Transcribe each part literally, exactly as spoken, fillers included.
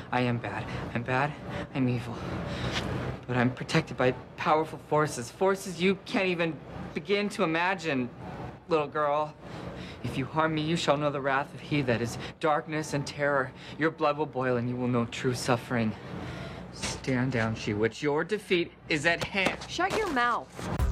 I am bad. I'm bad. I'm evil. But I'm protected by powerful forces. Forces you can't even begin to imagine, little girl. If you harm me, you shall know the wrath of he that is darkness and terror. Your blood will boil and you will know true suffering. Stand down, She-Witch. Your defeat is at hand. Shut your mouth.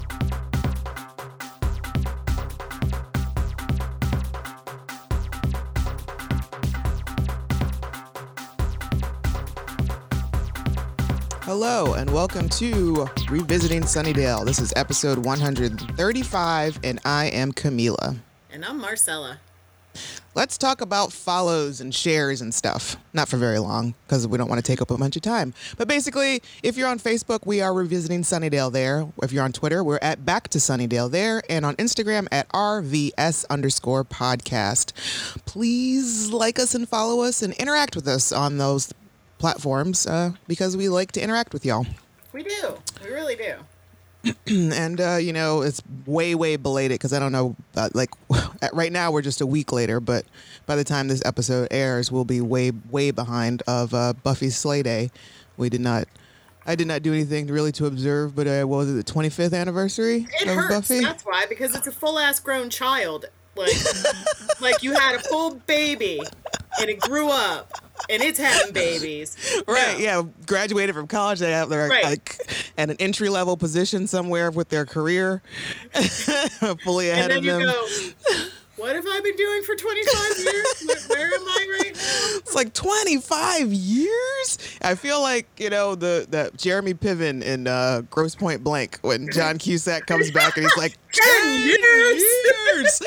Hello and welcome to Revisiting Sunnydale. This is episode one hundred thirty-five and I am Camila. And I'm Marcella. Let's talk about follows and shares and stuff. Not for very long because we don't want to take up a bunch of time. But basically, if you're on Facebook, we are Revisiting Sunnydale there. If you're on Twitter, we're at Back to Sunnydale there. And on Instagram at R V S underscore podcast. Please like us and follow us and interact with us on those platforms uh, because we like to interact with y'all. We do. We really do. And, uh, you know, it's way, way belated because I don't know, uh, like, right now we're just a week later, but by the time this episode airs, we'll be way, way behind of uh, Buffy's Slay Day. We did not, I did not do anything really to observe, but uh, what was it, the twenty-fifth anniversary it of hurts. Buffy? That's why, because it's a full-ass grown child. Like, like you had a full baby and it grew up. And it's having babies. Right, no. yeah. Graduated from college. They have their right. like at an entry level position somewhere with their career. Fully ahead of them. And then you them. go, what have I been doing for twenty-five years? Where, where am I right now? It's like twenty-five years? I feel like, you know, the, the Jeremy Piven in uh, Grosse Pointe Blank when John Cusack comes back and he's like, ten years! years!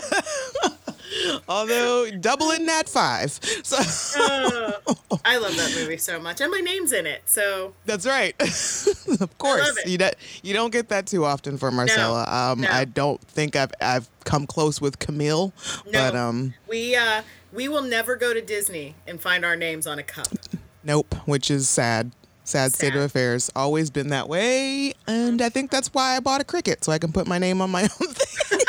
Although doubling that five. So uh, I love that movie so much, and my name's in it. So that's right. Of course, I love it. you don't, you don't get that too often for Marcella. No, um, no. I don't think I've I've come close with Camille. No, but um, we uh we will never go to Disney and find our names on a cup. Nope, which is sad. Sad, sad state of affairs. Always been that way, and I think that's why I bought a Cricut so I can put my name on my own thing.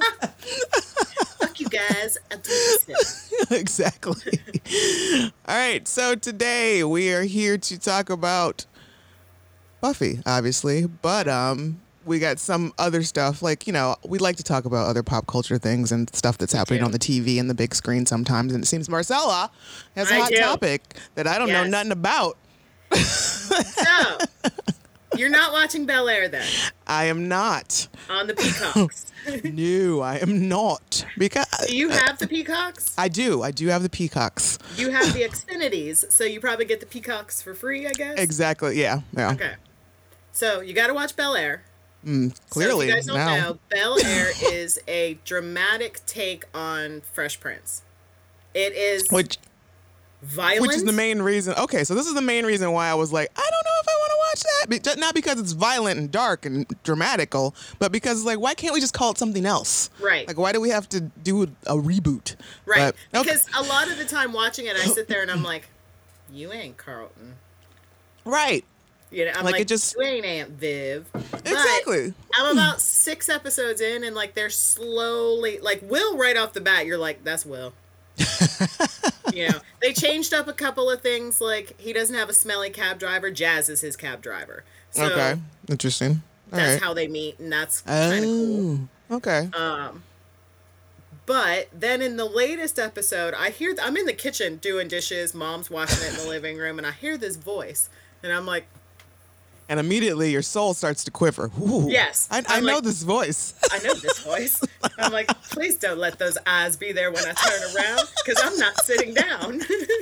You guys, exactly. All right, so today we are here to talk about Buffy, obviously, but um, we got some other stuff. Like, you know, we like to talk about other pop culture things and stuff that's happening on the T V and the big screen sometimes. And it seems Marcella has a I hot do. topic that I don't Yes. know nothing about. So, you're not watching Bel Air then? I am not. On the Peacocks. No, I am not. Because Do you have the Peacocks? I do. I do have the Peacocks. You have the Xfinities, so you probably get the Peacocks for free, I guess? Exactly. Yeah. Yeah. Okay. So, you got to watch Bel Air. Mm, clearly, so if you guys don't now. know, Bel Air is a dramatic take on Fresh Prince. It is Which, violent. which is the main reason. Okay, so this is the main reason why I was like, I don't know if I want to watch that. Be- just- Not because it's violent and dark and dramatical, but because, like, why can't we just call it something else? Right. Like, why do we have to do a reboot? Right. But, okay. Because a lot of the time watching it, I sit there and I'm like, you ain't Carlton. Right. You know, I'm Like, like, it just- you ain't Aunt Viv. But Exactly. I'm about six episodes in, and like they're slowly, like Will right off the bat, you're like, that's Will. You know, they changed up a couple of things. Like he doesn't have a smelly cab driver. Jazz is his cab driver. So Okay. Interesting. All that's right. how they meet, and that's kind of cool. Oh, okay. Um, but then in the latest episode, I hear th- I'm in the kitchen doing dishes. Mom's washing it in the living room, and I hear this voice, and I'm like, And immediately your soul starts to quiver. Ooh, Yes. I, I I'm know like- this voice. I know this voice. I'm like, please don't let those eyes be there when I turn around, because I'm not sitting down.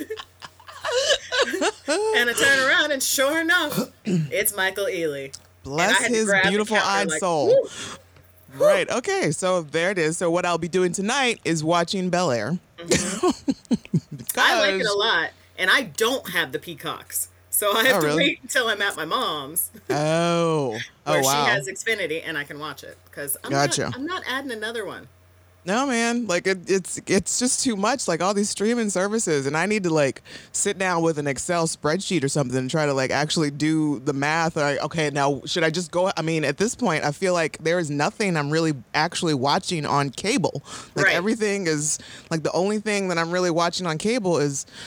And I turn around, and sure enough, it's Michael Ealy. Bless had to his grab the beautiful counter, eyed like, soul. woo. Right. Okay. So there it is. So what I'll be doing tonight is watching Bel Air. Mm-hmm. I like it a lot, and I don't have the Peacocks. So I have Oh, to really? wait until I'm at my mom's, Oh. where Oh, wow. she has Xfinity, and I can watch it. Because I'm, Gotcha. not, I'm not adding another one. No, man. Like, it, it's it's just too much. Like, all these streaming services. And I need to, like, sit down with an Excel spreadsheet or something and try to, like, actually do the math. Like, okay, now, should I just go? I mean, at this point, I feel like there is nothing I'm really actually watching on cable. Like, Right. everything is, like, the only thing that I'm really watching on cable is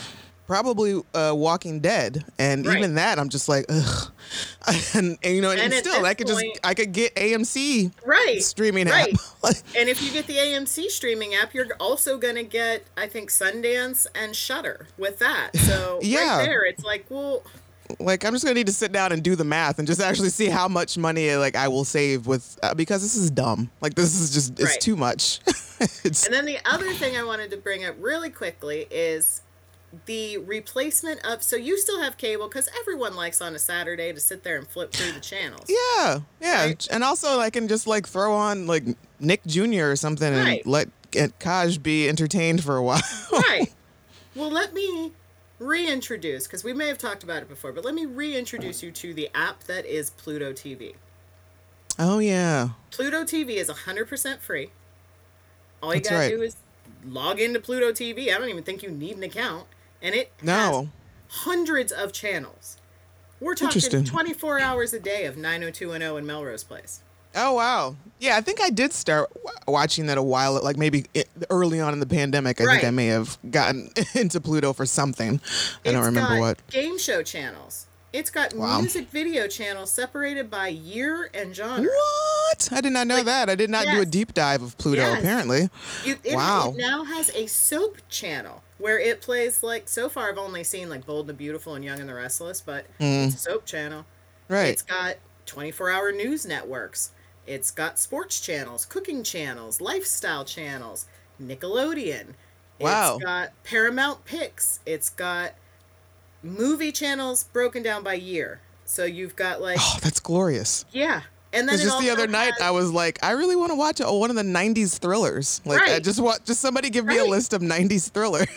probably uh, Walking Dead, and Right. even that, I'm just like, ugh. and, and you know, and, And at still, this I could point- just, I could get A M C Right. streaming right. app. Like, And if you get the A M C streaming app, you're also going to get, I think, Sundance and Shudder with that. So Yeah. right there, it's like, well, like I'm just gonna need to sit down and do the math and just actually see how much money like I will save with uh, because this is dumb. Like this is just it's Right. too much. it's and then the other thing I wanted to bring up really quickly is the replacement of, so you still have cable because everyone likes on a Saturday to sit there and flip through the channels. yeah, yeah, Right. and also I can just like throw on like Nick Junior or something and Right. let get Kaj be entertained for a while. Right. Well, let me reintroduce, because we may have talked about it before, but let me reintroduce you to the app that is Pluto T V. Oh yeah, Pluto T V is one hundred percent free. All you That's gotta right. do is log into Pluto T V. I don't even think you need an account. And it has no, hundreds of channels. We're Interesting. talking twenty-four hours a day of nine oh two one oh in Melrose Place. oh wow, yeah. I think I did start w- watching that a while, like maybe it, early on in the pandemic. I think Right. I may have gotten into Pluto for something. I don't It's remember got what. game show channels. It's got Wow. music video channels separated by year and genre. What? I did not know Like, that. I did not do a yes. deep dive of Pluto, Yes. apparently. You, it, Wow. it now has a soap channel where it plays, like, so far I've only seen like Bold and the Beautiful and Young and the Restless, but it's a soap channel. Right. It's got twenty-four hour news networks. It's got sports channels, cooking channels, lifestyle channels, Nickelodeon. Wow. It's got Paramount Picks. It's got movie channels broken down by year. So you've got like, Oh, that's glorious. yeah. And then Because it just the also other night, has- I was like, I really want to watch a, one of the nineties thrillers. Like, I Right. just want, just somebody give me a Right. list of nineties thrillers.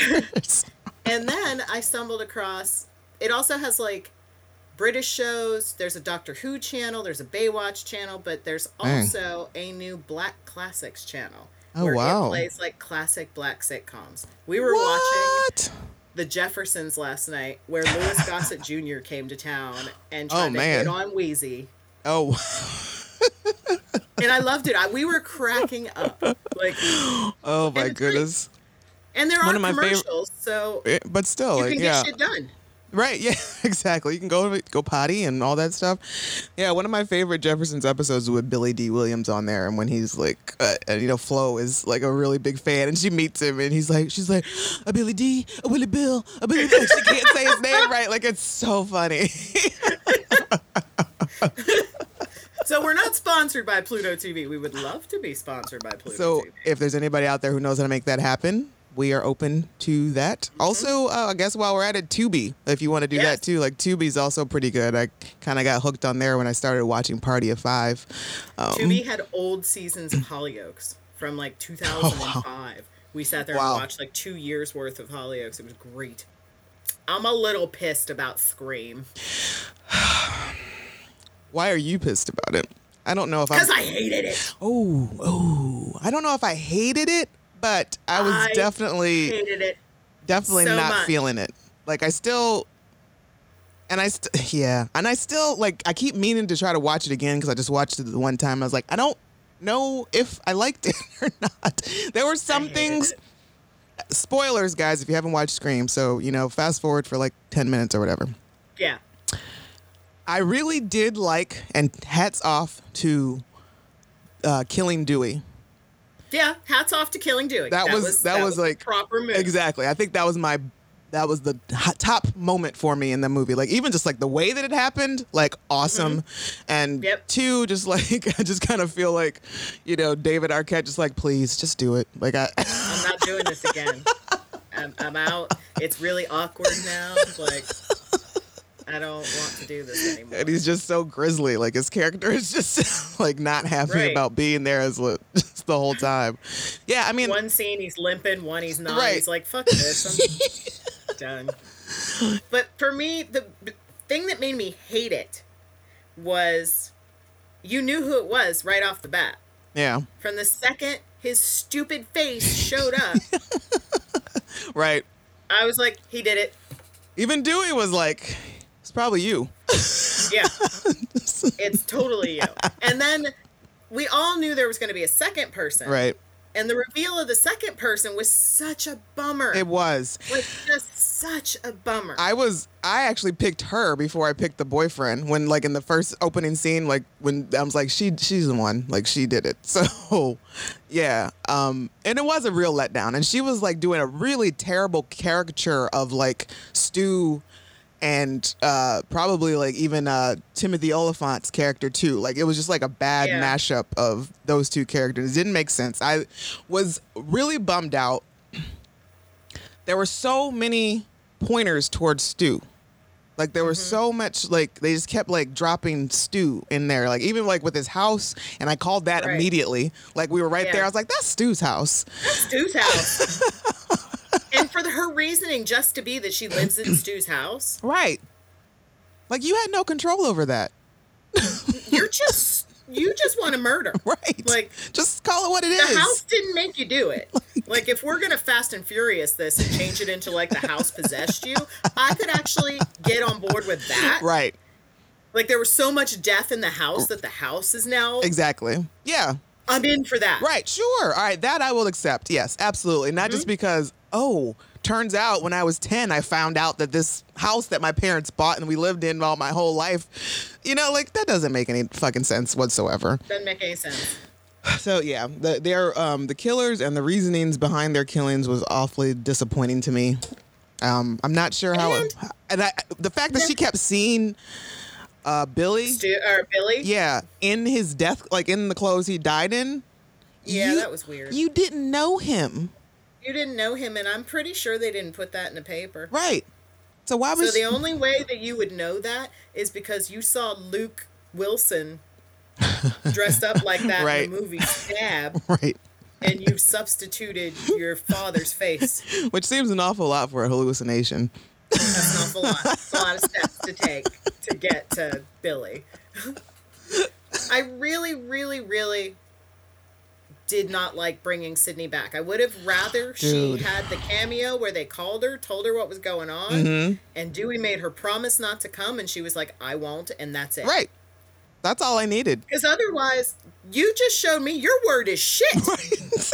And then I stumbled across, it also has like British shows. There's a Doctor Who channel. There's a Baywatch channel, but there's Dang. also a new Black Classics channel. Oh, where wow. it plays like classic black sitcoms. We were watching what? The Jeffersons last night, where Louis Gossett Junior came to town and Oh, tried to man. hit on Wheezy. Oh, And I loved it. I, we were cracking up. Like, oh my it's great. goodness. and there One are of my favorite- commercials, so Eh, But still, you like, can yeah. get shit done. Right, yeah, exactly. You can go go potty and all that stuff. Yeah, one of my favorite Jefferson's episodes with Billy D. Williams on there, and when he's like, uh, and, you know, Flo is like a really big fan, and she meets him, and he's like, she's like, a Billy D, a Willie Bill, a Billy Bill. She can't say his name right. Like, it's so funny. So we're not sponsored by Pluto T V. We would love to be sponsored by Pluto So T V. if there's anybody out there who knows how to make that happen, we are open to that. Also, uh, I guess while we're at it, Tubi, if you want to do Yes. that too. Like, Tubi's also pretty good. I kind of got hooked on there when I started watching Party of Five. Um, Tubi had old seasons of Hollyoaks from like two thousand five. We sat there Wow. and watched like two years worth of Hollyoaks. It was great. I'm a little pissed about Scream Why are you pissed about it? I don't know if I'm. because I hated it. Oh, oh. I don't know if I hated it, but I was I definitely, Hated it. definitely so not much. feeling it. Like, I still, and I, st- yeah, and I still, like, I keep meaning to try to watch it again because I just watched it the one time. I was like, I don't know if I liked it or not. There were some hated things. it. Spoilers, guys, if you haven't watched Scream. So, you know, fast forward for like ten minutes or whatever. Yeah. I really did like, and hats off to uh, Killing Dewey. Yeah. Hats off to Killing Dewey. That was- that was, the like, proper move. Exactly. I think that was my, that was the hot, top moment for me in the movie. Like, even just like the way that it happened, like, awesome. And Yep. two, just like, I just kind of feel like, you know, David Arquette just like, please, just do it. Like, I, I'm not doing this again. I'm, I'm out. It's really awkward now. Like, I don't want to do this anymore. and he's just so grisly. Like, his character is just like not happy Right. about being there as li- just the whole time. Yeah, I mean, One scene he's limping, one he's not. Right. He's like, fuck this, I'm done. But for me, the b- thing that made me hate it was you knew who it was right off the bat. yeah, From the second his stupid face showed up, right. I was like, he did it. Even Dewey was like, it's probably you. Yeah. It's totally you. And then we all knew there was going to be a second person. Right. And the reveal of the second person was such a bummer. It was. Like, just such a bummer. I was, I actually picked her before I picked the boyfriend when, like, in the first opening scene, like, when I was like, she, she's the one, like, she did it. So, yeah. Um, and it was a real letdown. And she was, like, doing a really terrible caricature of, like, Stu and uh, probably like even uh, Timothy Oliphant's character too. Like it was just like a bad yeah. mashup of those two characters. It didn't make sense. I was really bummed out. There were so many pointers towards Stu. Like there was mm-hmm. so much, like they just kept like dropping Stu in there. Like even like with his house, and I called that right. immediately. Like we were right yeah. there. I was like, that's Stu's house. That's Stu's house. And for the, her reasoning just to be that she lives in Stu's house. Right. Like you had no control over that. You're just, you just want to murder. Right. Like just call it what it the is. The house didn't make you do it. Like, like if we're going to Fast and Furious this and change it into like the house possessed you, I could actually get on board with that. Right. Like there was so much death in the house that the house is now. Exactly. Yeah. I'm in for that. Right. Sure. All right. That I will accept. Yes, absolutely. Not mm-hmm. just because, oh, turns out when I was ten, I found out that this house that my parents bought and we lived in all my whole life, you know, like that doesn't make any fucking sense whatsoever. Doesn't make any sense. So yeah, the, their um, the killers and the reasonings behind their killings was awfully disappointing to me. Um, I'm not sure how, and, it, and I, the fact that she kept seeing uh, Billy, Stu, or Billy, yeah, in his death, like in the clothes he died in. Yeah, you, that was weird. You didn't know him. You didn't know him, and I'm pretty sure they didn't put that in the paper. Right. So why was... So the only way that you would know that is because you saw Luke Wilson dressed up like that right. in the movie Stab. Right. And you substituted your father's face. Which seems an awful lot for a hallucination. That's an awful lot. That's a lot of steps to take to get to Billy. I really, really, really... did not like bringing Sydney back. I would have rather Dude. she had the cameo where they called her, told her what was going on, mm-hmm. and Dewey made her promise not to come, and she was like, I won't, and that's it. Right. That's all I needed. Because otherwise, you just showed me your word is shit. Right.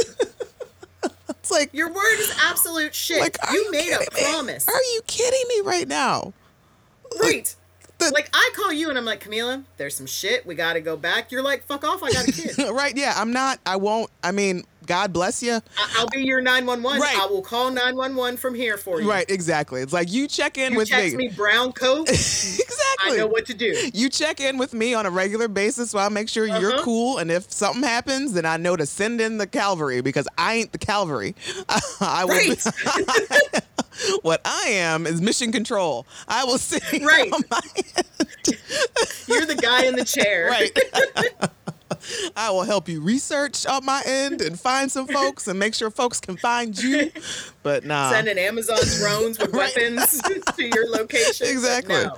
It's like... Your word is absolute shit. Like, you, you made a me? promise. Are you kidding me right now? Right. Like, the, like, I call you and I'm like, Camila, there's some shit. We got to go back. You're like, fuck off. I got a kid. Right. Yeah. I'm not. I won't. I mean, God bless you. I'll be your nine one one. Right. I will call nine one one from here for you. Right. Exactly. It's like you check in you with text me. me brown coat. Exactly. I know what to do. You check in with me on a regular basis so I'll make sure uh-huh. you're cool. And if something happens, then I know to send in the cavalry because I ain't the cavalry. I will right. Be, what I am is mission control. I will sit right. on my end. You're the guy in the chair. Right. I will help you research on my end and find some folks and make sure folks can find you. But nah. Send an Amazon drones with right. weapons to your location. Exactly. No.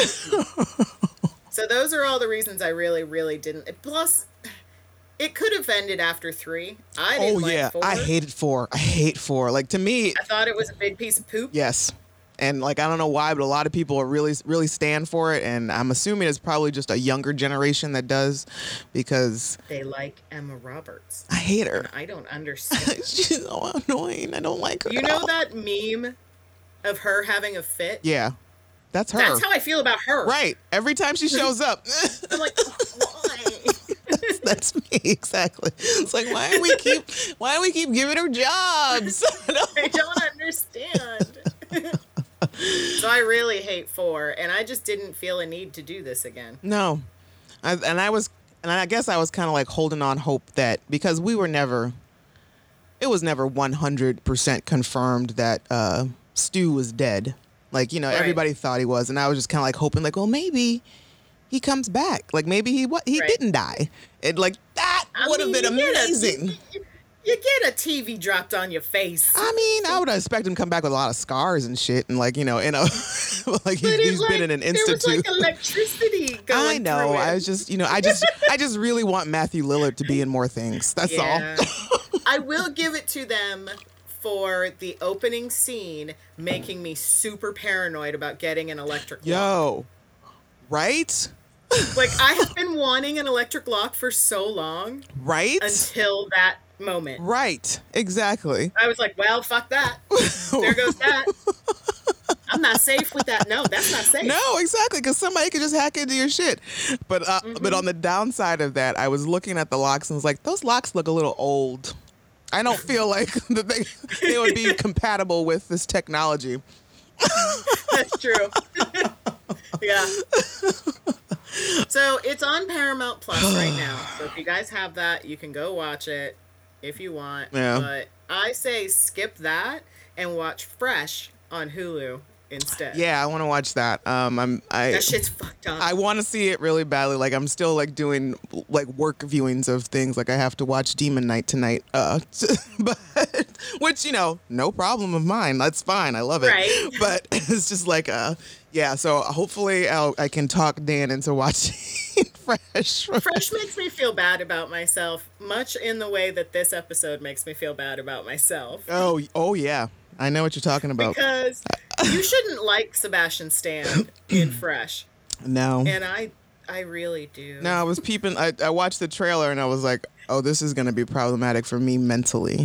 So those are all the reasons I really, really didn't. Plus, it could have ended after three. I didn't oh, like yeah. four. I hated four. I hate four. Like, to me... I thought it was a big piece of poop. Yes. And, like, I don't know why, but a lot of people are really, really stand for it. And I'm assuming it's probably just a younger generation that does because... They like Emma Roberts. I hate her. And I don't understand. She's so annoying. I don't like her. You know that meme of her having a fit? Yeah. That's her. That's how I feel about her. Right. Every time she shows up. I'm like, why? that's, that's me, exactly. It's like, why do we keep, why do we keep giving her jobs? I don't understand. So I really hate four, and I just didn't feel a need to do this again. No. I, and I was, and I guess I was kind of like holding on hope that, because we were never, it was never one hundred percent confirmed that uh, Stu was dead. Like, you know, right. everybody thought he was, and I was just kind of like hoping, like, well, maybe he comes back. Like, maybe he what he right. didn't die. It like that would have been amazing. A, you, you get a T V dropped on your face. I mean, I would expect him to come back with a lot of scars and shit, and like, you know, in a like he's, he's like, been in an institute. There was like electricity going I know. Through I was just, you know, I just, I just really want Matthew Lillard to be in more things. That's yeah. all. I will give it to them for the opening scene making me super paranoid about getting an electric lock. Yo, right? Like, I have been wanting an electric lock for so long. Right? Until that moment. Right. Exactly. I was like, well, fuck that. There goes that. I'm not safe with that. No, that's not safe. No, exactly, because somebody could just hack into your shit. But uh, Mm-hmm. but on the downside of that, I was looking at the locks and was like, those locks look a little old. I don't feel like that they, they would be compatible with this technology. That's true. Yeah. So it's on Paramount Plus right now. So if you guys have that, you can go watch it if you want. Yeah. But I say skip that and watch Fresh on Hulu instead. Yeah, I want to watch that. Um, I'm I. That shit's fucked up. I want to see it really badly. Like I'm still like doing like work viewings of things. Like I have to watch Demon Knight tonight. Uh, but which you know, no problem of mine. That's fine. I love it. Right. But it's just like uh, yeah. So hopefully I'll, I can talk Dan into watching Fresh. Fresh makes me feel bad about myself, much in the way that this episode makes me feel bad about myself. Oh, oh yeah. I know what you're talking about. Because you shouldn't like Sebastian Stan in Fresh. No. And I I really do. No, I was peeping. I, I watched the trailer and I was like, oh, this is going to be problematic for me mentally.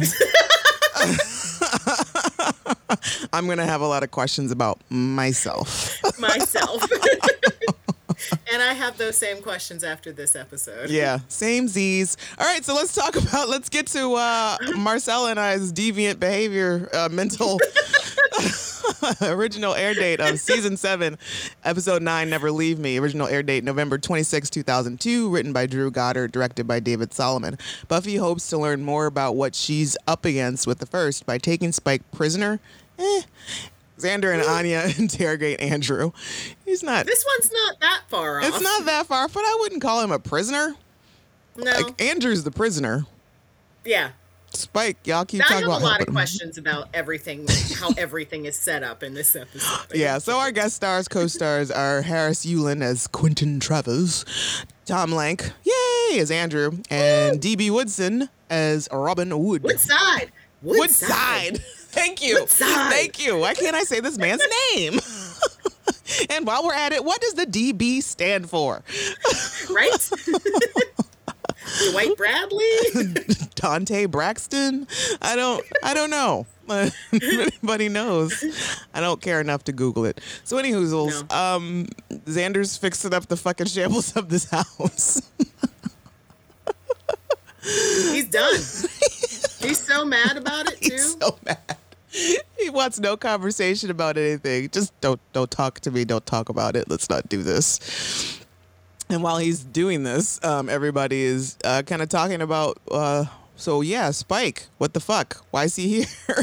I'm going to have a lot of questions about myself. Myself. And I have those same questions after this episode. Yeah, same Z's. All right, so let's talk about, let's get to uh, Marcella and I's deviant behavior, uh, mental original air date of season seven, episode nine, Never Leave Me. Original air date November twenty-sixth, two thousand two, written by Drew Goddard, directed by David Solomon. Buffy hopes to learn more about what she's up against with the first by taking Spike prisoner. Eh. Xander and Anya interrogate Andrew. He's not. This one's not that far off. It's not that far, but I wouldn't call him a prisoner. No. Like Andrew's the prisoner. Yeah. Spike, y'all keep I talking have about a lot helping of him. questions about everything, how everything is set up in this episode. Yeah, so our guest stars, co-stars are Harris Yulin as Quentin Travers, Tom Lank, yay, as Andrew, and D B Woodson as Robin Wood. Woodside. Woodside. Woodside. Thank you. Woodside. Thank you. Why can't I say this man's name? And while we're at it, what does the D B stand for? Right? Dwight Bradley? Dante Braxton? I don't I don't know. If anybody knows, I don't care enough to Google it. So any hoozles, No. um, Xander's fixing up the fucking shambles of this house. He's done. He's so mad about it, too. He's so mad. He wants no conversation about anything. Just don't don't talk to me. Don't talk about it. Let's not do this. And while he's doing this, um, everybody is uh, kind of talking about. Uh, so yeah, Spike. What the fuck? Why is he here?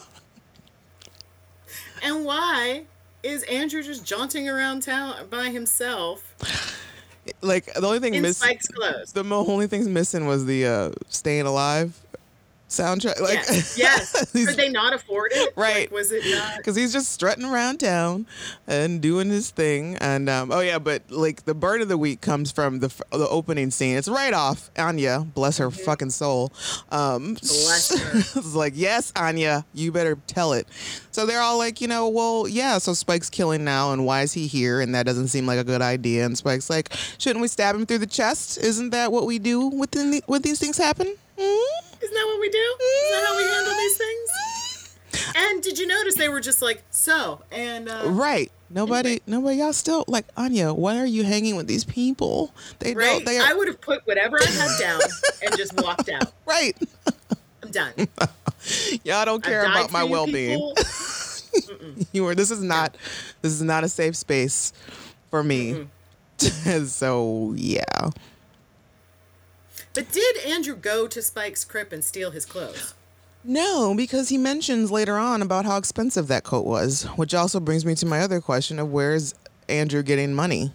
And why is Andrew just jaunting around town by himself Like the only thing in missing. Spike's clothes? The mo- only things missing was the uh, "Staying Alive" soundtrack. Like, Yes, yes. he's- Could they not afford it? Right. Like, was it not? because he's just strutting around town and doing his thing. And um, oh yeah, but like the bird of the week comes from the f- the opening scene. It's right off Anya, bless her fucking soul. Um, Bless her. it's like, yes, Anya, you better tell it. So they're all like, you know, well, yeah. So Spike's killing now, and why is he here? And that doesn't seem like a good idea. And Spike's like, shouldn't we stab him through the chest? Isn't that what we do when the, when these things happen? Hmm? Isn't that what we do? Is that how we handle these things? And did you notice they were just like, so, and, uh, Right. Nobody, Anyway. nobody, y'all still, like, Anya, why are you hanging with these people? They right? don't, they I would have put whatever I had down and just walked out. right. I'm done. Y'all don't care I've died about for my you well-being. people. You were, this is not, this is not a safe space for me. So, yeah. But did Andrew go to Spike's crib and steal his clothes? No, because he mentions later on about how expensive that coat was, which also brings me to my other question of where's Andrew getting money?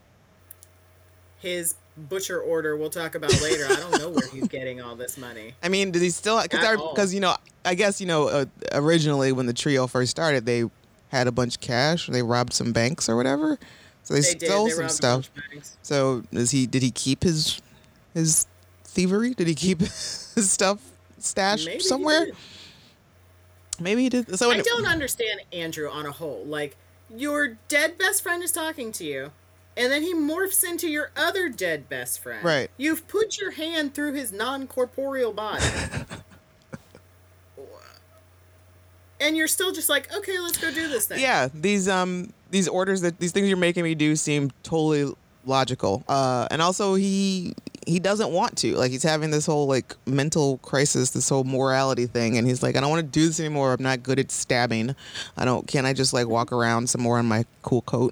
His butcher order we'll talk about later. I don't know where he's getting all this money. I mean, did he still, At all. because, you know, I guess, you know, uh, originally when the trio first started, they had a bunch of cash, they robbed some banks or whatever. So they, They did. stole They some robbed a stuff. bunch of banks. So is he, did he keep his, his thievery? Did he keep his stuff stashed Maybe he somewhere? did. Maybe he did. So I don't understand Andrew on a whole. Like, your dead best friend is talking to you. And then he morphs into your other dead best friend. Right. You've put your hand through his non-corporeal body. And you're still just like, okay, let's go do this thing. Yeah, these um these orders that these things you're making me do seem totally logical. Uh, and also he he doesn't want to. Like, he's having this whole like mental crisis, this whole morality thing, and he's like, I don't want to do this anymore. I'm not good at stabbing. I don't. Can I just like walk around some more in my cool coat?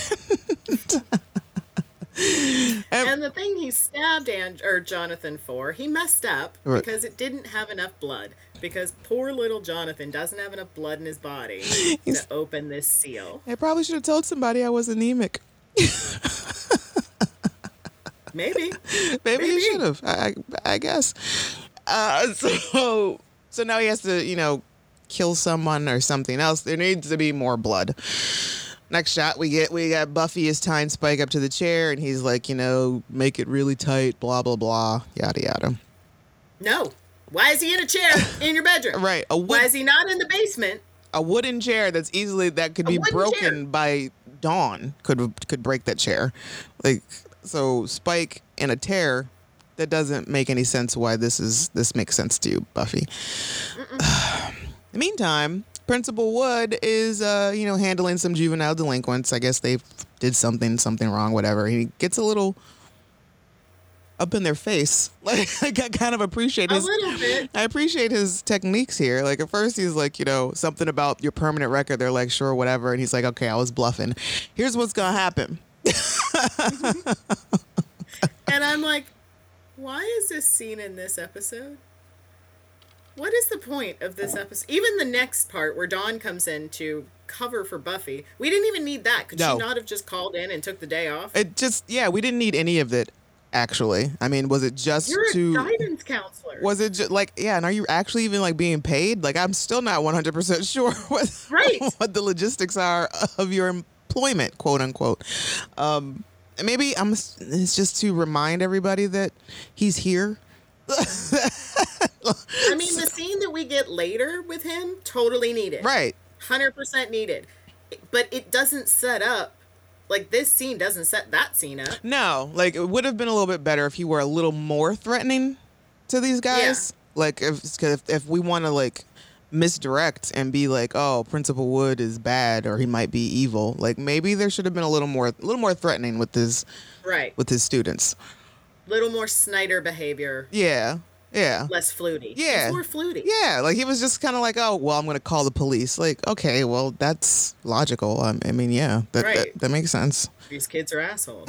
And, and the thing he stabbed and or Jonathan for, he messed up right. because it didn't have enough blood. Because poor little Jonathan doesn't have enough blood in his body He's, to open this seal. I probably should have told somebody I was anemic. Maybe. Maybe. Maybe he should have. I, I guess. Uh, so, so now he has to, you know, kill someone or something else. There needs to be more blood. Next shot, we get we got Buffy is tying Spike up to the chair, and he's like, you know, make it really tight, blah blah blah, yada yada. No. Why is he in a chair in your bedroom? Right. A wood, Why is he not in the basement? A wooden chair that's easily that could A be broken chair. by dawn could could break that chair. Like, so Spike in a tear, that doesn't make any sense. Why this is this makes sense to you, Buffy? In the meantime, Principal Wood is, uh, you know, handling some juvenile delinquents. I guess they did something, something wrong, whatever. He gets a little up in their face. Like, I kind of appreciate his, a little bit. I appreciate his techniques here. Like, at first he's like, you know, something about your permanent record. They're like, sure, whatever. And he's like, okay, I was bluffing. Here's what's going to happen. And I'm like, why is this scene in this episode? What is the point of this episode? Even the next part where Dawn comes in to cover for Buffy, we didn't even need that. Could No. she not have just called in and took the day off? It just, yeah, we didn't need any of it, actually. I mean, was it just You're to... a guidance counselor. Was it just like, yeah, and are you actually even like being paid? Like, I'm still not one hundred percent sure what, Right. what the logistics are of your employment, quote unquote. Um, maybe I'm, it's just to remind everybody that he's here. I mean, the scene that we get later with him, totally needed. Right. one hundred percent needed. But it doesn't set up, like, this scene doesn't set that scene up. No, like, it would have been a little bit better if he were a little more threatening to these guys. Yeah. Like, if, cause if if we want to, like, misdirect and be like, oh, Principal Wood is bad or he might be evil, like, maybe there should have been a little more, a little more threatening with his, right, with his students. Little more Snyder behavior. Yeah. Yeah. Less fluty. Yeah. It's more fluty. Yeah. Like, he was just kind of like, oh, well, I'm going to call the police. Like, okay, well, that's logical. Um, I mean, yeah, that, Right. that, that makes sense. These kids are assholes.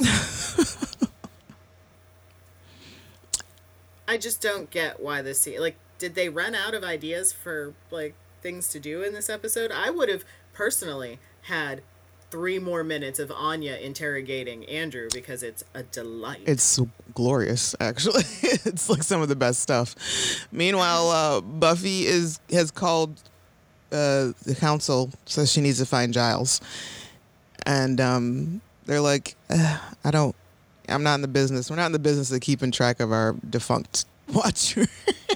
I just don't get why this scene, like, did they run out of ideas for, like, things to do in this episode? I would have personally had three more minutes of Anya interrogating Andrew because it's a delight. It's glorious, actually. It's like some of the best stuff. Meanwhile, uh, Buffy is has called uh, the council, says she needs to find Giles, and um, they're like, uh, I don't, I'm not in the business. We're not in the business of keeping track of our defunct watchers.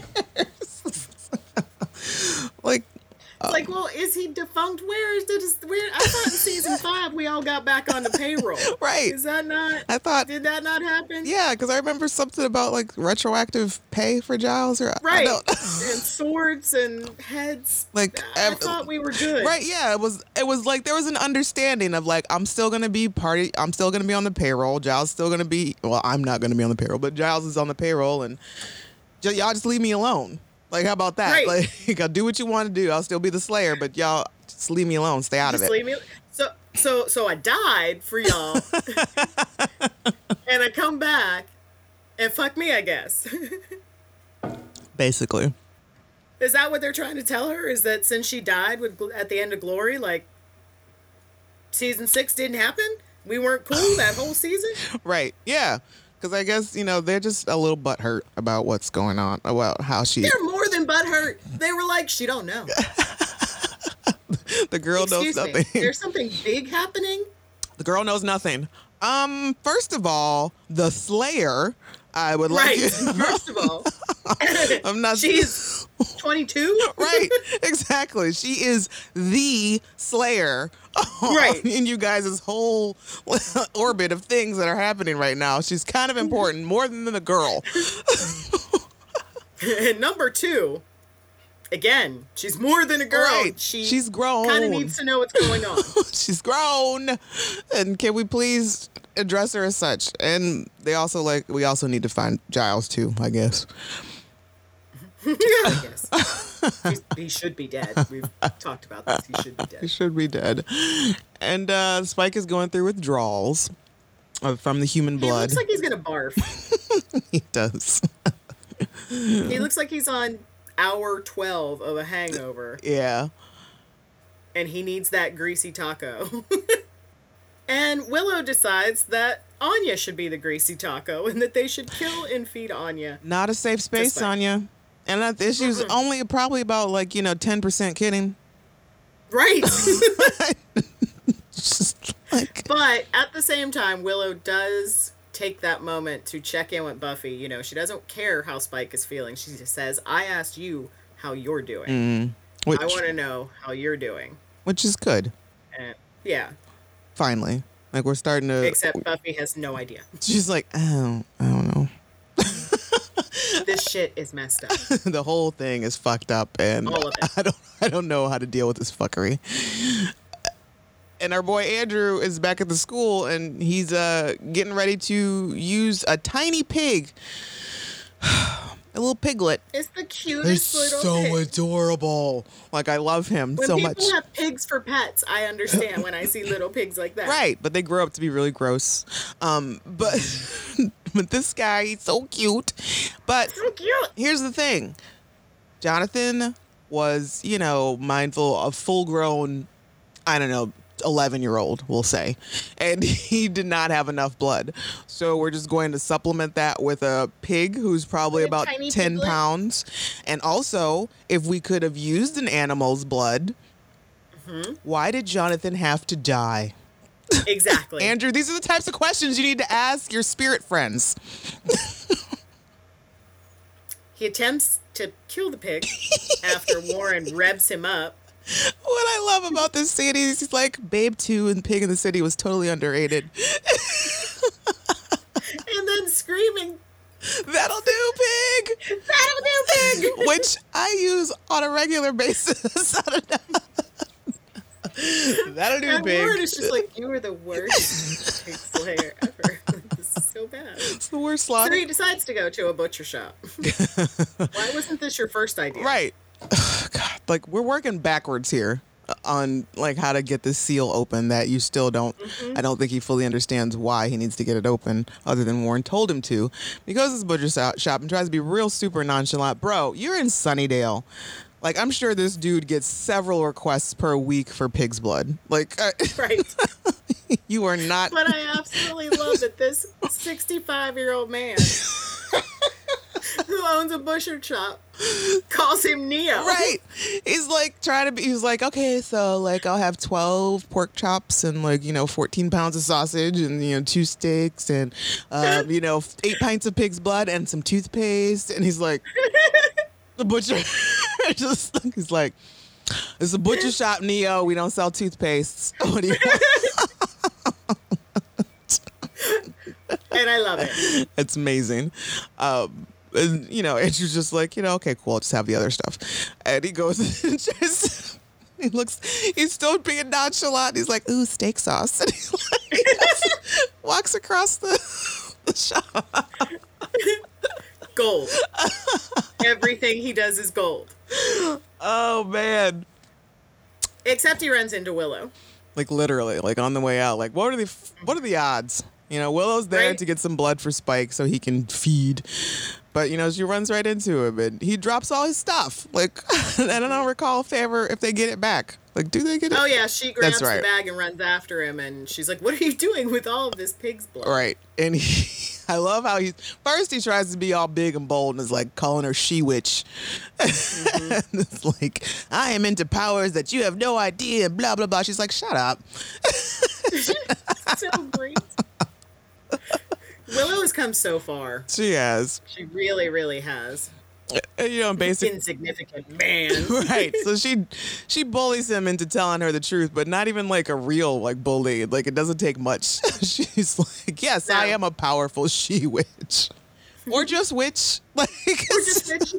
Like. It's like, well, is he defunct? Where is this? Where I thought in season five we all got back on the payroll. Right. Is that not? I thought. Did that not happen? Yeah, because I remember something about like retroactive pay for Giles, or right, I don't, and swords and heads. Like I ev- thought we were good. Right? Yeah, it was. It was like there was an understanding of like I'm still gonna be party. I'm still gonna be on the payroll. Giles still gonna be. Well, I'm not gonna be on the payroll, but Giles is on the payroll, and j- y'all just leave me alone. Like, how about that? Right. Like, I'll do what you want to do. I'll still be the Slayer, but y'all just leave me alone. Stay out Just of it. leave me. So, so, so I died for y'all, and I come back, and fuck me, I guess. Basically. Is that what they're trying to tell her? Is that since she died with at the end of Glory, like season six didn't happen? We weren't cool that whole season? Right. Yeah. Because I guess, you know, they're just a little butthurt about what's going on, about how she... They're more than butthurt. They were like, she don't know. The girl Excuse knows me, nothing. there's something big happening? The girl knows nothing. Um, first of all, the Slayer, I would like Right. you to know- First of all, I'm not... she's twenty-two? Right, exactly. She is the Slayer. Right. In you guys' whole orbit of things that are happening right now. She's kind of important, more than the girl. And number two, again, she's more than a girl. Right. She She's grown. kind of needs to know what's going on. She's grown. And can we please address her as such? And they also, like, we also need to find Giles, too, I guess. I guess. He's, he should be dead. We've talked about this. He should be He dead. should be dead. And uh, Spike is going through withdrawals uh, from the human He blood. looks like he's going to barf. He does. He looks like he's on hour twelve of a hangover. Yeah. And he needs that greasy taco. And Willow decides that Anya should be the greasy taco and that they should kill and feed Anya. Not a safe space, Spike. Anya. And that issue's Mm-mm. only probably about, like, you know, ten percent kidding. Right. Just like, But at the same time, Willow does take that moment to check in with Buffy. You know, she doesn't care how Spike is feeling. She just says, I asked you how you're doing. mm, which, I want to know how you're doing. which is good. And yeah, Finally. Like, we're starting to... except Buffy has no idea. She's like, oh, I don't know. This shit is messed up. The whole thing is fucked up, and All of it. I don't, I don't know how to deal with this fuckery. And our boy Andrew is back at the school, and he's uh getting ready to use a tiny pig, a little piglet. It's the He's cutest little so pig. adorable. Like, I love him When so people much. have pigs for pets, I understand when I see little pigs like that. Right, but they grow up to be really gross. Um, but but this guy, he's so cute. But So cute. here's the thing. Jonathan was, you know, mindful of full-grown, I don't know, eleven-year-old, we'll say. And he did not have enough blood. So we're just going to supplement that with a pig who's probably A about tiny ten piglet? pounds. And also, if we could have used an animal's blood, Mm-hmm. why did Jonathan have to die? Exactly. Andrew, these are the types of questions you need to ask your spirit friends. He attempts to kill the pig after Warren revs him up. What I love about this scene is he's like, Babe two and Pig in the City was totally underrated. And then screaming, That'll do, Pig! that'll do, pig! Which I use on a regular basis. I don't know. That'll do, And Pig. Warren is just like, you were the worst pig slayer ever. This is so bad. It's the worst So slaughter. he decides to go to a butcher shop. Why wasn't this your first idea? Right. God, like, we're working backwards here on, like, how to get this seal open that you still don't, Mm-hmm. I don't think he fully understands why he needs to get it open other than Warren told him to. He goes to this butcher so- shop and tries to be real super nonchalant. Bro, you're in Sunnydale. Like, I'm sure this dude gets several requests per week for pig's blood. Like, uh, Right. you are not... But I absolutely love that this sixty-five-year-old man who owns a butcher shop calls him Neo. Right. He's like trying to be, he's like, okay, so like I'll have twelve pork chops and like, you know, fourteen pounds of sausage and, you know, two steaks and, um, you know, eight pints of pig's blood and some toothpaste. And he's like, the butcher, just, he's like, it's a butcher shop, Neo. We don't sell toothpastes. What do you want? And I love it. It's amazing. Um, and, you know, Andrew's just like, you know, okay, cool, I'll just have the other stuff. And he goes and just, he looks, he's still being nonchalant. He's like, ooh, steak sauce. And he like, walks across the, the shop. Gold. Everything he does is gold. Oh, man. Except he runs into Willow. Like, literally, like, on the way out. Like, what are the, what are the odds? You know, Willow's there Right. to get some blood for Spike so he can feed. But, you know, she runs right into him and he drops all his stuff. Like, I don't recall if they ever, if they get it back. Like, do they get it? Oh, yeah, she grabs That's right. the bag and runs after him, and she's like, what are you doing with all of this pig's blood? Right. And he, I love how he, first he tries to be all big and bold and is like calling her she-witch. Mm-hmm. It's like, I am into powers that you have no idea, and blah, blah, blah. She's like, shut up. So great. Willow has come so far. She has. She really, really has. And, you know, basically insignificant man. Right. So she she bullies him into telling her the truth, but not even like a real like bully. Like it doesn't take much. She's like, yes, no. I am a powerful she witch. Or just witch. Like Or just witch.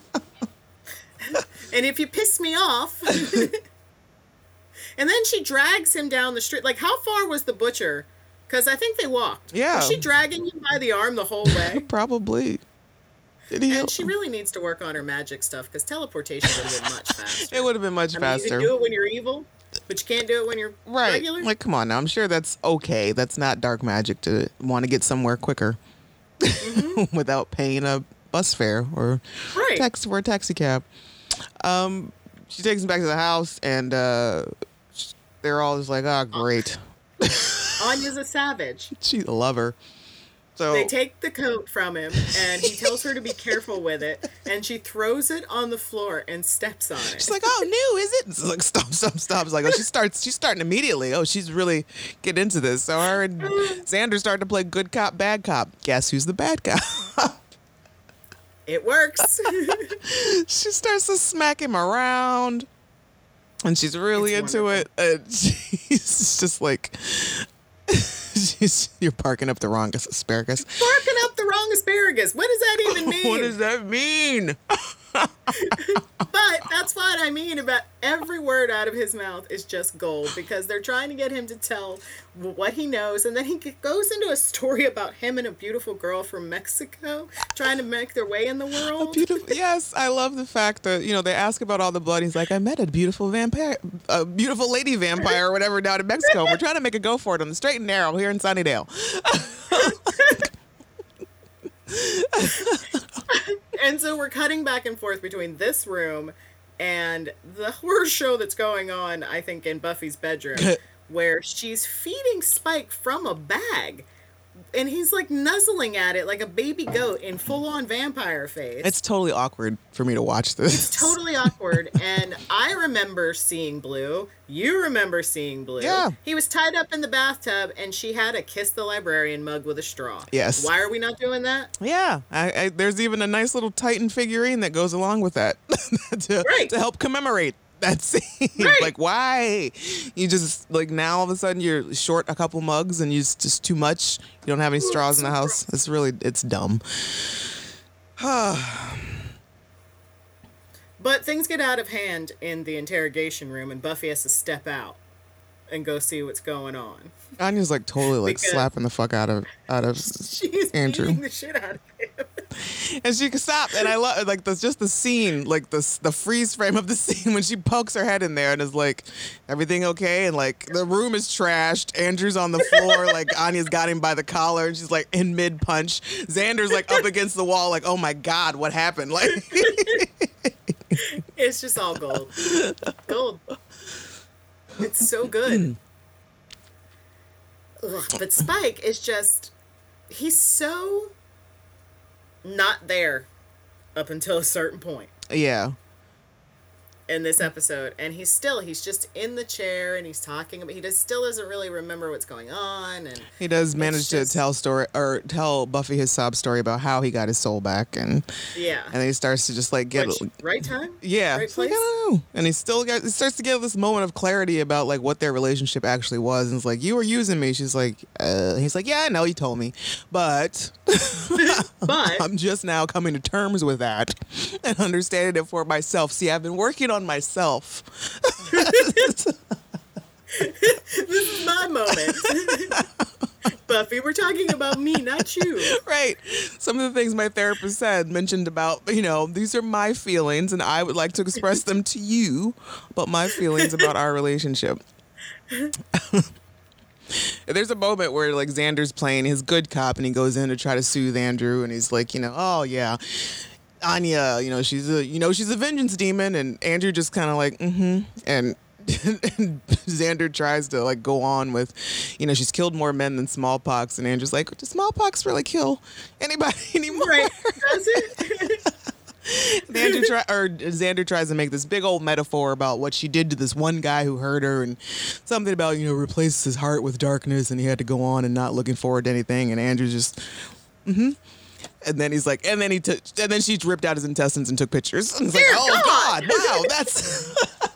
And if you piss me off. And then she drags him down the street. Like, how far was the butcher? Because I think they walked. Yeah. Was she dragging him by the arm the whole way? Probably. Did he and she really needs to work on her magic stuff, because teleportation would have been much faster. It would have been much I mean, faster. You can do it when you're evil, but you can't do it when you're right. regular. Like, come on now. I'm sure that's okay. That's not dark magic to want to get somewhere quicker mm-hmm. without paying a bus fare or right. tax for a taxi cab. Um, she takes him back to the house, and uh, they're all just like, "Oh, great." Anya's a savage. She's a lover. So they take the coat from him, and he tells her to be careful with it, and she throws it on the floor and steps on it. She's like, "Oh, new, is it?" It's like, stop, stop, stop. It's like, oh, she starts. She's starting immediately. Oh, she's really getting into this. So her and Xander starting to play good cop, bad cop. Guess who's the bad cop? It works. She starts to smack him around, and she's really it's into wonderful. it. And she's just like, she's, you're barking up the wrong asparagus. Barking up the wrong asparagus. What does that even mean? What does that mean? But that's what I mean about every word out of his mouth is just gold, because they're trying to get him to tell what he knows, and then he goes into a story about him and a beautiful girl from Mexico trying to make their way in the world. A beautiful, yes, I love the fact that, you know, they ask about all the blood. He's like, I met a beautiful vampire, a beautiful lady vampire or whatever down in Mexico. We're trying to make a go for it on the straight and narrow here in Sunnydale. And so we're cutting back and forth between this room and the horror show that's going on, I think, in Buffy's bedroom, where she's feeding Spike from a bag. And he's like nuzzling at it like a baby goat in full-on vampire face. It's totally awkward for me to watch this. It's totally awkward. And I remember seeing Blue. You remember seeing Blue. Yeah. He was tied up in the bathtub, and she had a Kiss the Librarian mug with a straw. Yes. Why are we not doing that? Yeah. I, I, there's even a nice little Titan figurine that goes along with that to, right. to help commemorate that scene. Right. Like, why? You just, like, now all of a sudden you're short a couple mugs and you just, just too much. You don't have any straws in the house. It's really, it's dumb. But things get out of hand in the interrogation room, and Buffy has to step out and go see what's going on. Anya's like totally like Because slapping the fuck out of out of she's Andrew. beating the shit out of him. And she can stop, and I love like the just the scene, like the the freeze frame of the scene when she pokes her head in there and is like, "Everything okay?" And like the room is trashed. Andrew's on the floor, like Anya's got him by the collar, and she's like in mid punch. Xander's like up against the wall, like, "Oh my god, what happened?" Like, it's just all gold, gold. It's so good. Ugh, but Spike is just, he's so not there up until a certain point yeah. in this episode, and he's still he's just in the chair and he's talking about he does still doesn't really remember what's going on, and he does manage just, to tell story or tell Buffy his sob story about how he got his soul back, and yeah, and then he starts to just like get Which, right time, yeah, right it's place. Like, I don't know, and he still got he starts to get this moment of clarity about like what their relationship actually was, and it's like, you were using me. She's like, uh, he's like, yeah, I know, you told me, but but I'm just now coming to terms with that and understanding it for myself. See, I've been working on myself. This is my moment. Buffy, we're talking about me, not you. Right. Some of the things my therapist said mentioned about, you know, these are my feelings and I would like to express them to you, but my feelings about our relationship. There's a moment where like Xander's playing his good cop and he goes in to try to soothe Andrew, and he's like, you know, oh yeah, Anya, you know, she's a, you know, she's a vengeance demon, and Andrew just kind of like, mm-hmm, and, and Xander tries to like go on with, you know, she's killed more men than smallpox, and Andrew's like, does smallpox really kill anybody anymore? Right? Does it? Andrew try, or Xander tries to make this big old metaphor about what she did to this one guy who hurt her, and something about, you know, replaces his heart with darkness, and he had to go on and not looking forward to anything. And Andrew's just, mm-hmm. And then he's like, and then he took, and then she ripped out his intestines and took pictures. And it's like, Dear oh God. God, wow, that's.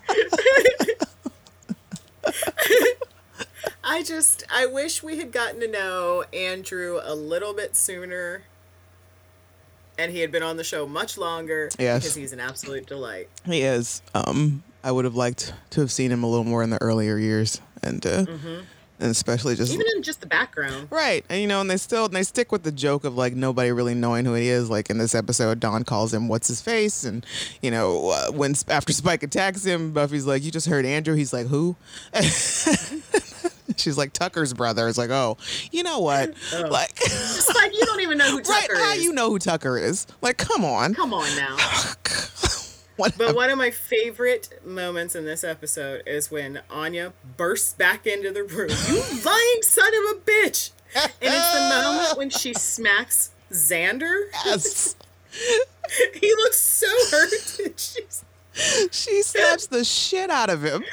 I just, I wish we had gotten to know Andrew a little bit sooner. And he had been on the show much longer. Yes. Because he's an absolute delight. He is. Um, I would have liked to have seen him a little more in the earlier years, and uh, Mm-hmm. and especially just Even in just the background. right. And you know, and they still they stick with the joke of like nobody really knowing who he is. Like in this episode, Dawn calls him "What's his face," and you know uh, when after Spike attacks him, Buffy's like, "You just heard Andrew." He's like, "Who?" She's like, "Tucker's brother." It's like, "Oh, you know what?" Oh. Like, It's like, you don't even know who right? Tucker How is. you know who Tucker is? Like, come on. Come on now. What? But one of my favorite moments in this episode is when Anya bursts back into the room. You lying son of a bitch! And it's the moment when she smacks Xander. Yes. He looks so hurt. And she's, She slaps the shit out of him.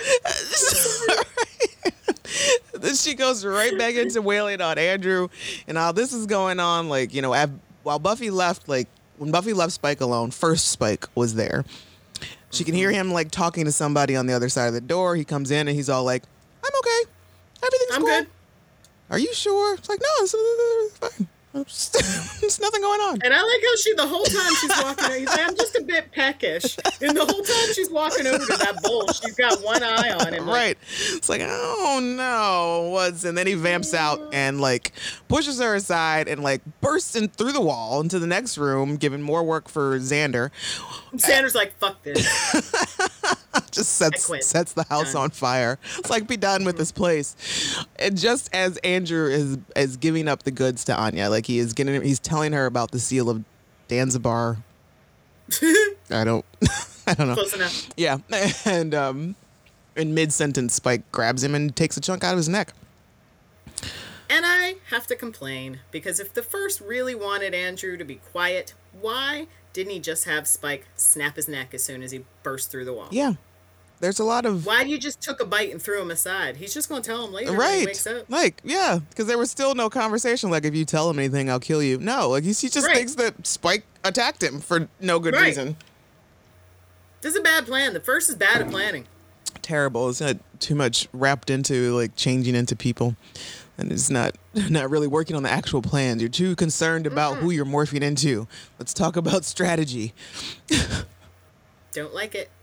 Then she goes right back into wailing on Andrew. And all this is going on, like, you know, av- while Buffy left, like, when Buffy left Spike alone, first Spike was there. She can hear him, like, talking to somebody on the other side of the door. He comes in and he's all like, I'm okay. Everything's I'm cool. good. Are you sure? It's like, no, it's, it's fine. There's nothing going on. And I like how she, the whole time she's walking over, he's like, I'm just a bit peckish. And the whole time she's walking over to that bowl, she's got one eye on him. Like, Right. It's like, oh no, what's, and then he vamps out and like pushes her aside and like bursts in through the wall into the next room, giving more work for Xander. Xander's like, fuck this. Just sets quit. sets the house Done. on fire. It's like, be done with this place. And just as Andrew is is giving up the goods to Anya, like he is getting, he's telling her about the seal of Danzibar. I don't, I don't know. Close enough. Yeah, and um, in mid sentence, Spike grabs him and takes a chunk out of his neck. And I have to complain, because if the first really wanted Andrew to be quiet, why didn't he just have Spike snap his neck as soon as he burst through the wall? Yeah, there's a lot of Why you just took a bite and threw him aside? He's just going to tell him later when he right, wakes up. like yeah, because there was still no conversation. Like if you tell him anything, I'll kill you. No, like he, he just Right. thinks that Spike attacked him for no good Right. reason. This is a bad plan. The first is bad at planning. Terrible. It's not too much wrapped into like changing into people, and it's not not really working on the actual plans. You're too concerned about who you're morphing into. Let's talk about strategy. Don't like it.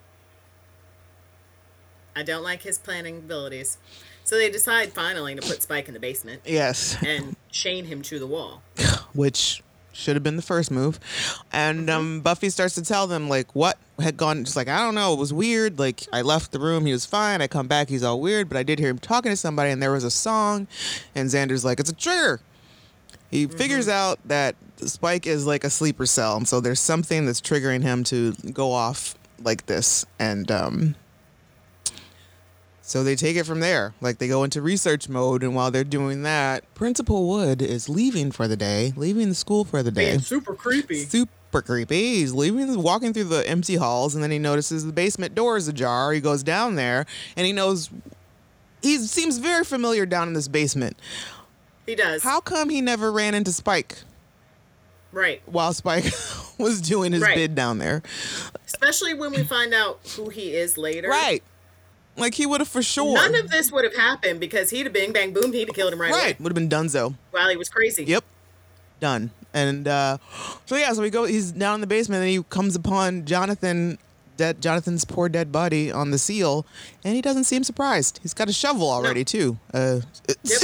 I don't like his planning abilities. So they decide finally to put Spike in the basement Yes. and chain him to the wall. Which should have been the first move. And um, Buffy starts to tell them, like, what had gone. Just like, I don't know. It was weird. Like, I left the room. He was fine. I come back. He's all weird. But I did hear him talking to somebody, and there was a song. And Xander's like, it's a trigger. He figures out that Spike is like a sleeper cell. And so there's something that's triggering him to go off like this. And um, so they take it from there. Like, they go into research mode. And while they're doing that, Principal Wood is leaving for the day, leaving the school for the day. Being super creepy. Super creepy. He's leaving, walking through the empty halls, and then he notices the basement door is ajar. He goes down there, and he knows he seems very familiar down in this basement. He does. How come he never ran into Spike Right. while Spike was doing his Right. bid down there? Especially when we find out who he is later. Right. Like, he would have for sure. None of this would have happened because he'd have bing, bang, boom, he'd have killed him right, away Right. Would have been donezo. while he was crazy. Yep. Done. And uh, so, yeah, so we go, he's down in the basement, and he comes upon Jonathan, dead, Jonathan's poor dead body on the seal, and he doesn't seem surprised. He's got a shovel already, No. too. Uh, Yep.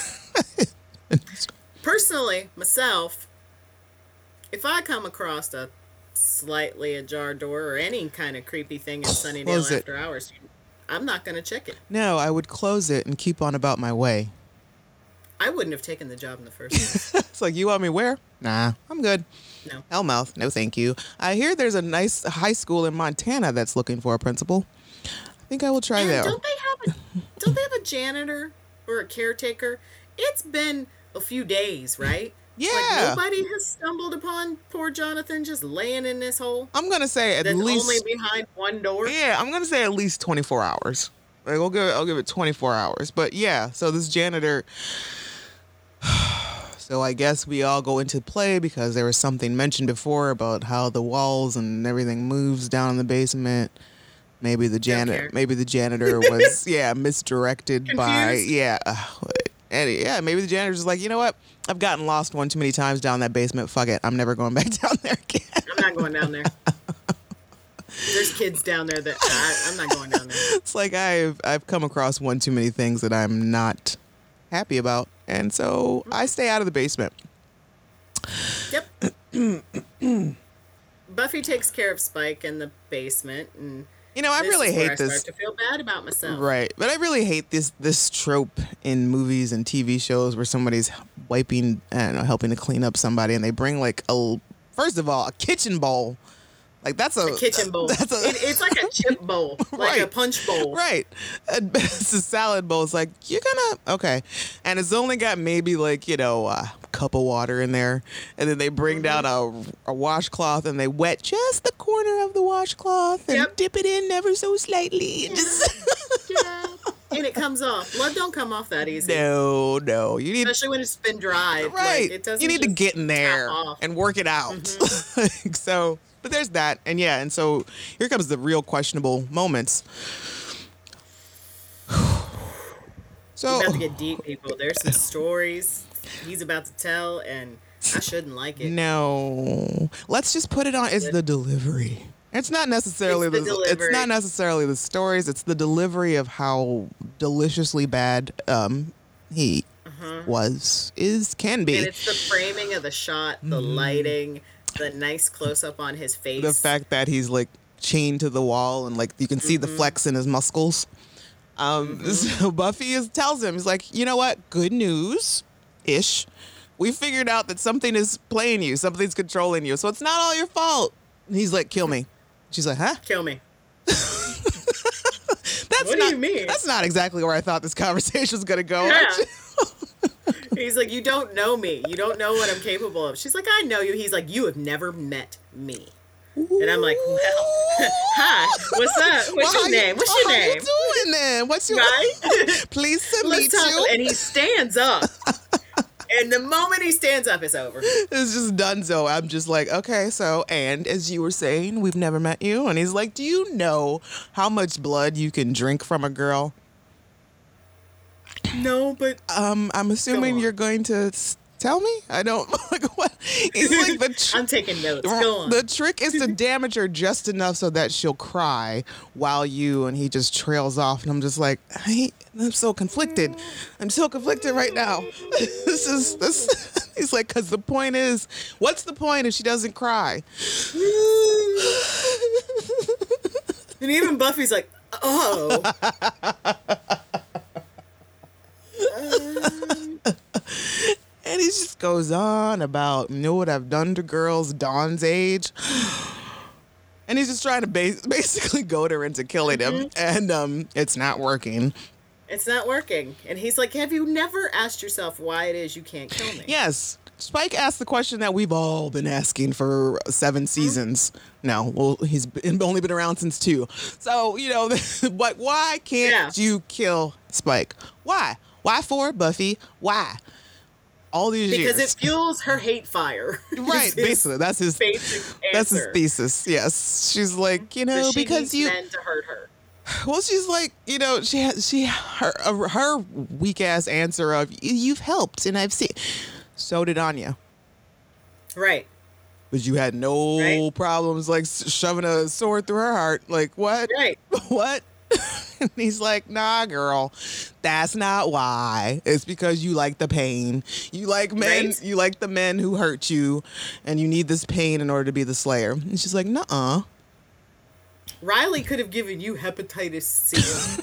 Personally, myself, if I come across a slightly ajar door or any kind of creepy thing in Sunnydale Close it. after hours, I'm not going to check it. No, I would close it and keep on about my way. I wouldn't have taken the job in the first place. It's like, you want me where? Nah, I'm good. No. Hellmouth, no thank you. I hear there's a nice high school in Montana that's looking for a principal. I think I will try And there. don't they have a don't they have a janitor or a caretaker? It's been a few days, right? Yeah. Like nobody has stumbled upon poor Jonathan just laying in this hole. I'm going to say at That's least... only behind one door. Yeah, I'm gonna say at least twenty-four hours. Like, I'll give it, I'll give it twenty-four hours. But yeah, so this janitor, So I guess we all go into play because there was something mentioned before about how the walls and everything moves down in the basement. Maybe the janitor, maybe the janitor was, yeah, misdirected Confused? by, yeah. Uh, and yeah, maybe the janitor's just like, you know what? I've gotten lost one too many times down that basement. Fuck it. I'm never going back down there again. I'm not going down there. There's kids down there that I, I'm not going down there. It's like I've I've come across one too many things that I'm not happy about. And so I stay out of the basement. Yep. Buffy takes care of Spike in the basement, and You know, I this really is where hate I this. start to feel bad about myself. Right. But I really hate this this trope in movies and T V shows where somebody's wiping, I don't know, helping to clean up somebody and they bring like a, first of all, a kitchen bowl. Like that's a, A kitchen bowl. That's a, It, it's like a chip bowl, like Right. a punch bowl. Right. It's a salad bowl. It's like, you're gonna, okay. And it's only got maybe like, you know, a cup of water in there. And then they bring Mm-hmm. down a, a washcloth and they wet just the corner of the washcloth and Yep. dip it in ever so slightly. And just, Yeah. And it comes off. Blood don't come off that easy. no, no. You need, Especially when it's been dried. right. Like, it doesn't you need to just get in there tap off. and work it out. Mm-hmm. Like, so, but there's that. And yeah, and so here comes the real questionable moments. So, We're about to get deep, people. There's some stories he's about to tell, and I shouldn't like it. no, let's just put it on. It's the delivery. It's not necessarily It's the the, it's delivery. not necessarily the stories. It's the delivery of how deliciously bad um he was, is, can be. And it's the framing of the shot, the lighting, the nice close up on his face. The fact that he's like chained to the wall and like you can see the flex in his muscles. Um, so Buffy is, tells him, he's like, you know what? Good news, ish. We figured out that something is playing you, something's controlling you, so it's not all your fault. And he's like, kill me. She's like, huh? Kill me. That's What do not, you mean? That's not exactly where I thought this conversation was gonna go. Yeah. actually. He's like, you don't know me. You don't know what I'm capable of. She's like, I know you. He's like, you have never met me. And I'm like, well, hi. What's up? What's Well, your how name? You, What's well, your how name? you doing then? What's your Right? Pleased to Let's meet talk. you. And he stands up. And the moment he stands up, it's over. It's just done. So I'm just like, okay, so, and as you were saying, we've never met you. And he's like, do you know how much blood you can drink from a girl? No, but Um, I'm assuming on. you're going to s- tell me? I don't, like, what? He's like, the, tr- I'm taking notes. Go on. the trick is to damage her just enough so that she'll cry while you, and he just trails off. And I'm just like, I, I'm so conflicted. I'm so conflicted right now. This is, this, he's like, because the point is, what's the point if she doesn't cry? And even Buffy's like, oh. And he just goes on about, you know what I've done to girls Dawn's age. And he's just trying to bas- basically goad her into killing him. And um, it's not working. It's not working. And he's like, have you never asked yourself why it is you can't kill me? Yes. Spike asked the question that we've all been asking for seven seasons. No, well, he's been, only been around since two. So, you know, but why can't Yeah. you kill Spike? Why? Why for Buffy? Why? All these Because years. it fuels her hate fire. Right, Is his basically. That's his basic That's his answer. thesis. Yes. She's like, you know, That she because needs you men to hurt her. Well, she's like, you know, she has she her uh, her weak ass answer of you've helped and I've seen. So did Anya. Right. But you had no Right. problems like shoving a sword through her heart. Like, what? Right. What? And he's like, nah, girl, that's not why. It's because you like the pain. You like men, Right. you like the men who hurt you, and you need this pain in order to be the slayer. And she's like, nuh-uh. Riley could have given you hepatitis C,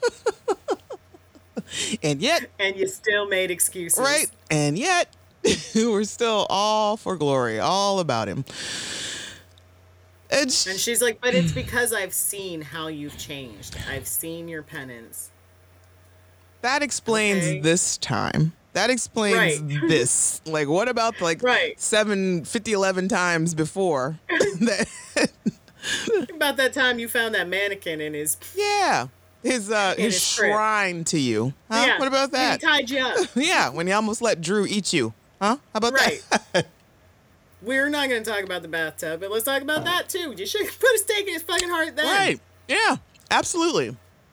And yet, and you still made excuses. right? And yet, we're still all for glory, all about him. And, sh- And she's like, but it's because I've seen how you've changed. I've seen your penance. that explains Okay. this time. That explains Right. this. Like, what about like Right. seven, fifty, eleven times before? that, About that time you found that mannequin in his. yeah. His uh In his his crib. shrine to you. Huh? Yeah. What about When that? he tied you up. Yeah, when he almost let Drew eat you. Huh? How about Right. that? We're not going to talk about the bathtub, but let's talk about that too. You should put a stake in his fucking heart then. Right. Yeah, absolutely.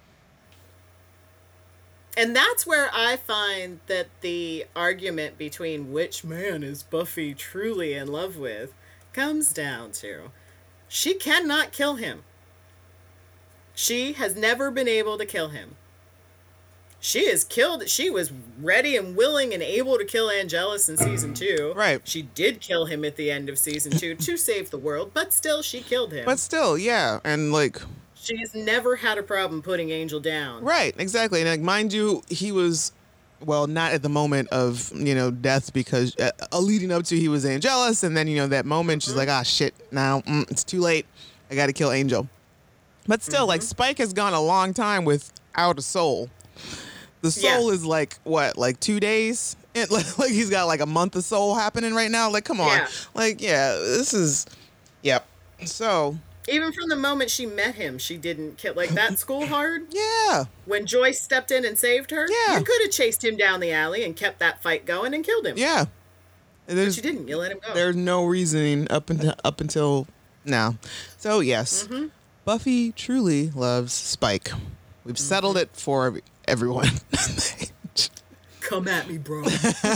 And that's where I find that the argument between which man is Buffy truly in love with comes down to she cannot kill him. She has never been able to kill him. She is killed. She was ready and willing and able to kill Angelus in season two. Right. She did kill him at the end of season two to save the world, but still she killed him. But still, yeah. And like, she's never had a problem putting Angel down. right, exactly. And like, mind you, he was, well, not at the moment of, you know, death because uh, uh, leading up to he was Angelus. And then, you know, that moment she's like, ah, shit, now mm, it's too late. I got to kill Angel. But still, mm-hmm. like, Spike has gone a long time without a soul. The soul yeah. is like, what, like two days? It, like, like he's got like a month of soul happening right now. Like, come on. Yeah. Like, yeah, this is, yep. So. Even from the moment she met him, she didn't kill, like that school hard. Yeah. When Joyce stepped in and saved her. Yeah. You could have chased him down the alley and kept that fight going and killed him. Yeah. But you didn't. You let him go. There's no reasoning up until, up until now. So, yes. Mm-hmm. Buffy truly loves Spike. We've mm-hmm. settled it for everyone. Come at me, bro.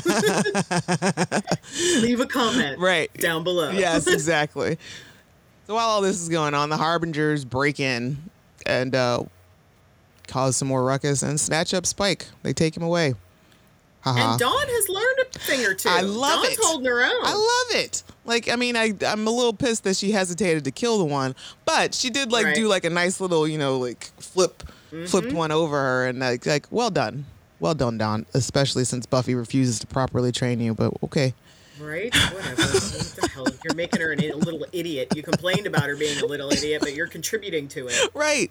Leave a comment right down below. Yes, exactly. So while all this is going on, the Harbingers break in and uh, cause some more ruckus and snatch up Spike. They take him away. Ha-ha. And Dawn has learned a thing or two. I love Dawn's it. holding her own. I love it. Like, I mean, I, I'm a little pissed that she hesitated to kill the one, but she did, like, right. do, like, a nice little, you know, like, flip, mm-hmm. flipped one over her, and, like, like, well done. Well done, Dawn, especially since Buffy refuses to properly train you, but okay. Right? Whatever. What the hell? You're making her an, a little idiot. You complained about her being a little idiot, but you're contributing to it. Right.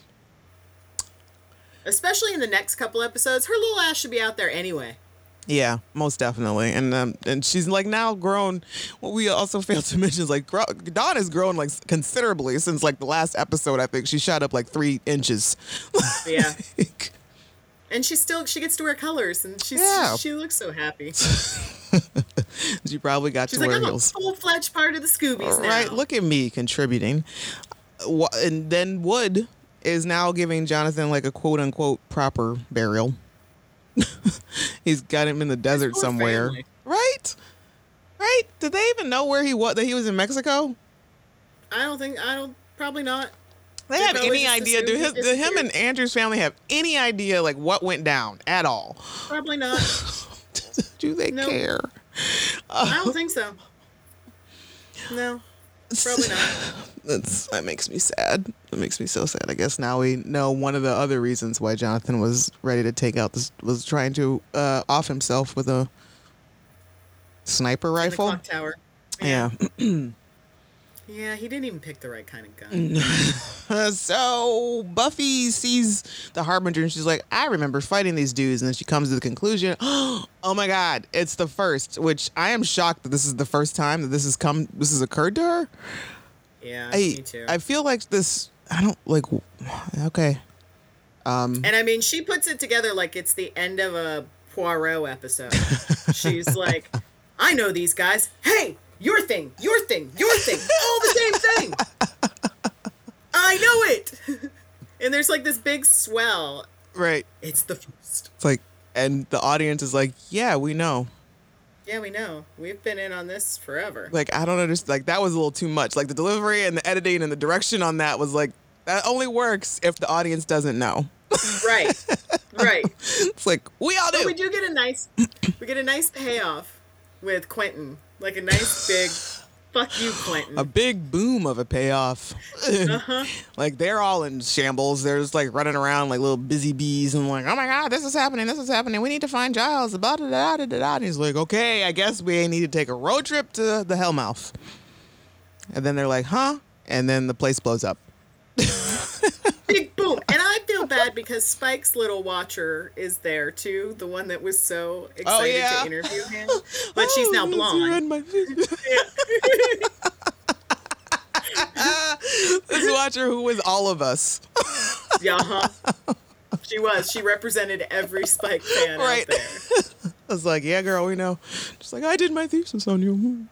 Especially in the next couple episodes, her little ass should be out there anyway. Yeah, most definitely. And um, and she's like now grown. What we also failed to mention is like grow, Dawn has grown like considerably since like the last episode. I think she shot up like three inches. Yeah. And she still she gets to wear colors and she's yeah. she looks so happy. She probably got she's to like, wear I'm heels. A full-fledged part of the Scoobies now. Right, look at me contributing. And then Wood is now giving Jonathan like a quote unquote proper burial. He's got him in the desert somewhere. Family. Right? Right? Did they even know where he was? That he was in Mexico? I don't think. I don't. Probably not. They have any idea? Do, his, do him and Andrew's family have any idea like what went down at all? Probably not. Do they nope. care? Uh, I don't think so. No. Probably not. That's, that makes me sad. That makes me so sad. I guess now we know one of the other reasons why Jonathan was ready to take out this was trying to uh, off himself with a sniper rifle. In the clock tower. Yeah. Yeah. Yeah, he didn't even pick the right kind of gun. So Buffy sees the Harbinger and she's like, I remember fighting these dudes. And then she comes to the conclusion, oh my God, it's the first, which I am shocked that this is the first time that this has come, this has occurred to her. Yeah, I, me too. I feel like this, I don't like, okay. Um, and I mean, she puts it together like it's the end of a Poirot episode. She's like, I know these guys. Hey! Your thing, your thing, your thing, all the same thing. I know it. And there's like this big swell. Right. It's the first. It's like, and the audience is like, yeah, we know. Yeah, we know. We've been in on this forever. Like, I don't understand. Like, that was a little too much. Like, the delivery and the editing and the direction on that was like, that only works if the audience doesn't know. Right. Right. It's like, we all do. But we do get a nice, we get a nice payoff with Quentin. Like a nice big, fuck you, Quentin. A big boom of a payoff. Uh-huh. Like, they're all in shambles. They're just, like, running around like little busy bees and like, oh, my God, this is happening. This is happening. We need to find Giles. Blah, da, da, da, da, da. And he's like, okay, I guess we need to take a road trip to the Hellmouth. And then they're like, huh? And then the place blows up. Big boom. And I feel bad because Spike's little watcher is there, too. The one that was so excited oh, yeah. to interview him. But oh, she's now blonde. My this watcher who was all of us. Yeah, huh? She was. She represented every Spike fan right. out was like, yeah, girl, we know. Just like, I did my thesis on you.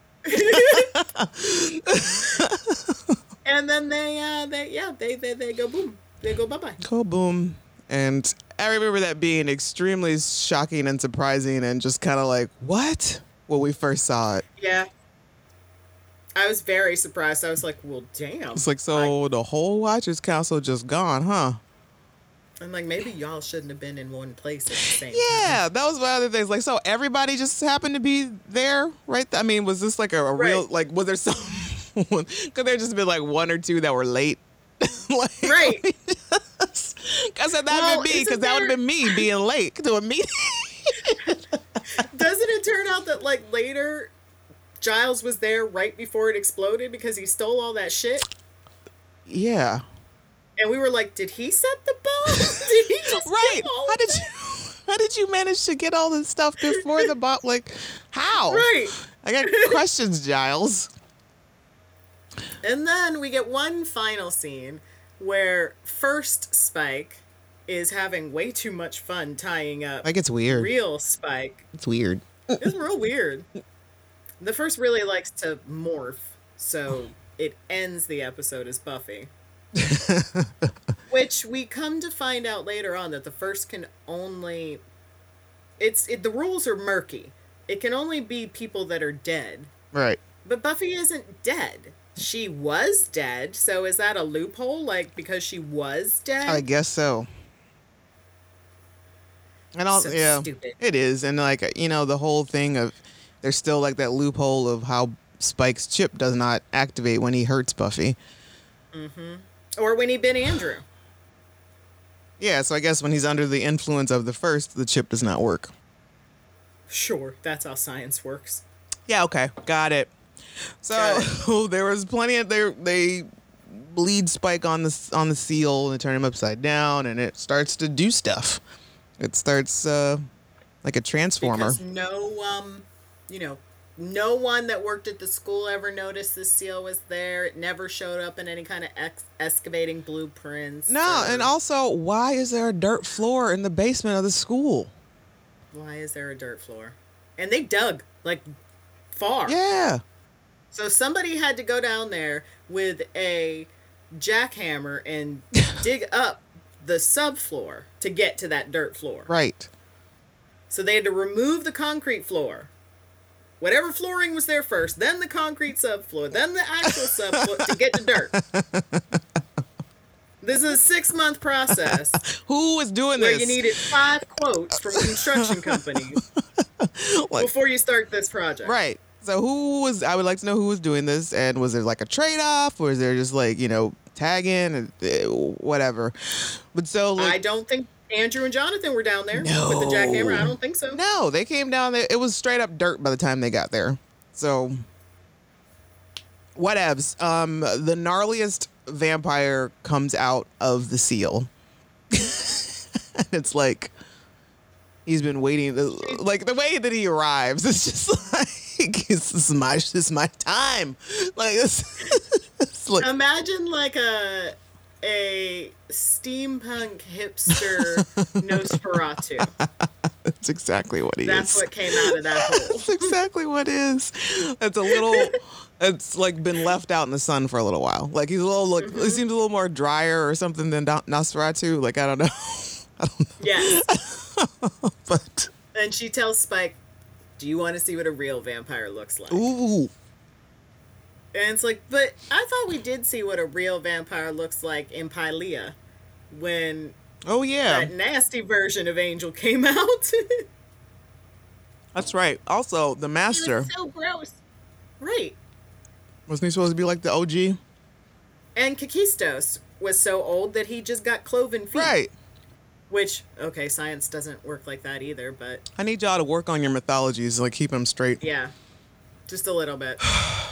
And then they, uh, they, yeah, they, they, they go boom. They go bye-bye. Go boom. And I remember that being extremely shocking and surprising and just kind of like, what? When we first saw it. Yeah. I was very surprised. I was like, well, damn. It's like, so I, the whole Watchers Council just gone, huh? I'm like, maybe y'all shouldn't have been in one place at the same Yeah, time. that was one of the things. Like, so everybody just happened to be there, right? I mean, was this like a, a real, Right. like, was there some, could there just been like one or two that were late? Like, Right. I said that Well, would be me, isn't because that would have there- been me being late to a meeting. Doesn't it turn out that, like, later Giles was there right before it exploded because he stole all that shit? Yeah. And we were like, did he set the bomb? Did he just Right. get all How of did that? you how did you manage to get all this stuff before the bot? Like, how? Right. I got questions, Giles. And then we get one final scene where first Spike is having way too much fun tying up Like, it's weird. real Spike. It's weird. It's real weird. The first really likes to morph, so it ends the episode as Buffy. Which we come to find out later on that the first can only it's it, the rules are murky. It can only be people that are dead. Right. But Buffy isn't dead. She was dead, so is that a loophole? Like, because she was dead? I guess so. And all, So yeah, stupid. it is. And like, you know, the whole thing of there's still like that loophole of how Spike's chip does not activate when he hurts Buffy. Or when he bit Andrew. Yeah, so I guess when he's under the influence of the first, the chip does not work. Sure, that's how science works. Yeah, okay. Got it. So Got there was plenty of they they bleed Spike on the on the seal and turn him upside down, and it starts to do stuff. It starts uh, like a transformer. Because no, um, you know, no one that worked at the school ever noticed the seal was there. It never showed up in any kind of ex- excavating blueprints. No, or- and also, why is there a dirt floor in the basement of the school? Why is there a dirt floor? And they dug, like, far. Yeah. So somebody had to go down there with a jackhammer and dig up the subfloor to get to that dirt floor. Right. So they had to remove the concrete floor. Whatever flooring was there first, then the concrete subfloor, then the actual subfloor to get to dirt. This is a six-month process Who is doing where this? you needed five quotes from construction companies Like- before you start this project. Right. So who was, I would like to know who was doing this, and was there like a trade-off, or is there just like, you know, tagging, and uh, whatever. But so like, I don't think Andrew and Jonathan were down there No. with the jackhammer. I don't think so. no, they came down there. It was straight up dirt by the time they got there. So whatevs. Um, the gnarliest vampire comes out of the seal. It's like he's been waiting. Like the way that he arrives, it's just like this is my this is my time. Like it's, it's like, Imagine like a a steampunk hipster Nosferatu. that's exactly what he That's is. what came out of that hole. That's exactly what it is. It's a little. It's like been left out in the sun for a little while. Like he's a little look. Mm-hmm. He seems a little more drier or something than Do- Nosferatu. Like I don't know. I don't know. Yes. But And she tells Spike, "Do you want to see what a real vampire looks like?" ooh, And it's like, but I thought we did see what a real vampire looks like in Pylea when oh yeah, that nasty version of Angel came out. that's right. Also, the master so gross. Right. wasn't he supposed to be like the O G? And Kakistos was so old that he just got cloven feet. Right. Which, okay, science doesn't work like that either, but I need y'all to work on your mythologies, like keep them straight. yeah, just a little bit.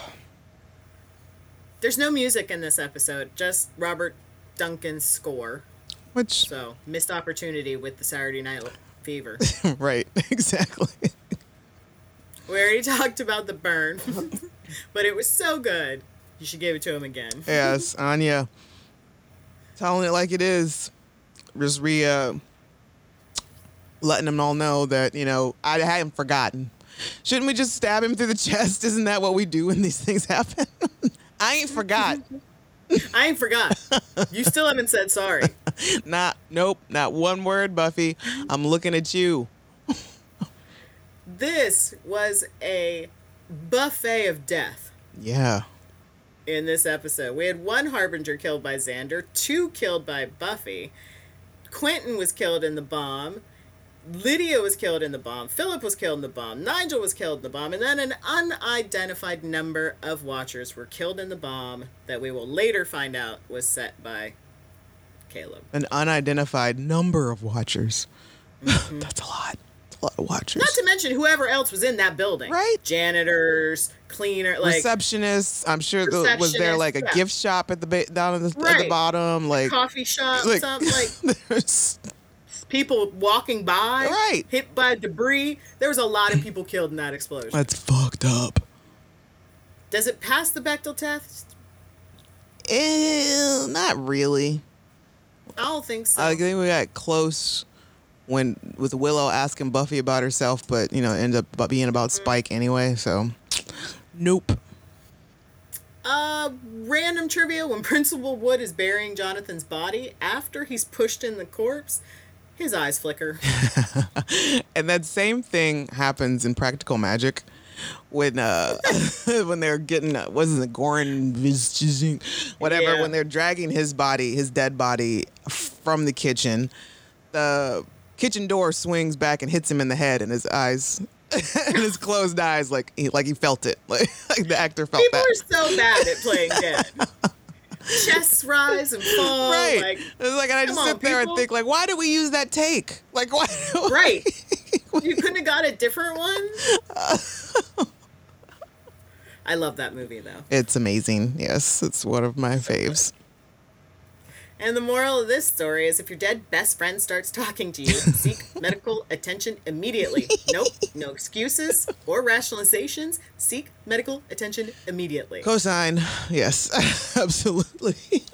There's no music in this episode, just Robert Duncan's score. Which, So, missed opportunity with the Saturday Night Fever. right, exactly. We already talked about the burn, but it was so good. You should give it to him again. Yes, Anya, telling it like it is. Just re uh, letting them all know that, you know, I hadn't forgotten. Shouldn't we just stab him through the chest? Isn't that what we do when these things happen? I ain't forgot. I ain't forgot. You still haven't said sorry. Not, nope, not one word, Buffy. I'm looking at you. This was a buffet of death. Yeah. In this episode, we had one Harbinger killed by Xander, two killed by Buffy. Quentin was killed in the bomb. Lydia was killed in the bomb. Philip was killed in the bomb. Nigel was killed in the bomb. And then an unidentified number of Watchers were killed in the bomb that we will later find out was set by Caleb. An unidentified number of Watchers. Mm-hmm. That's a lot. That's a lot of Watchers. Not to mention whoever else was in that building. Right. Janitors, cleaner, like receptionists. I'm sure there was there like a yeah. gift shop at the ba- down at the, right. at the bottom, like coffee shop, like, something like there's people walking by, right, hit by debris. There was a lot of people killed in that explosion. That's fucked up. Does it pass the Bechdel test? Eh, not really. I don't think so. I think we got close when with Willow asking Buffy about herself, but you know, ended up being about Spike anyway. So, nope. Uh, random trivia: when Principal Wood is burying Jonathan's body, after he's pushed in the corpse, his eyes flicker. And that same thing happens in Practical Magic when uh when they're getting uh, what is it, Goran Vizchizing, whatever, yeah. when they're dragging his body, his dead body from the kitchen, the kitchen door swings back and hits him in the head, and his eyes and his closed eyes, like he like he felt it, like, like the actor felt People that. People are so bad at playing dead. Chests rise and fall. Right. Like, it's like, and I just on, sit there people. and think, like, why did we use that take? Like, why? Right. You couldn't have got a different one? I love that movie, though. It's amazing. Yes, it's one of my faves. And the moral of this story is if your dead best friend starts talking to you, seek medical attention immediately. Nope, no excuses or rationalizations. Seek medical attention immediately. Cosign. Yes, absolutely.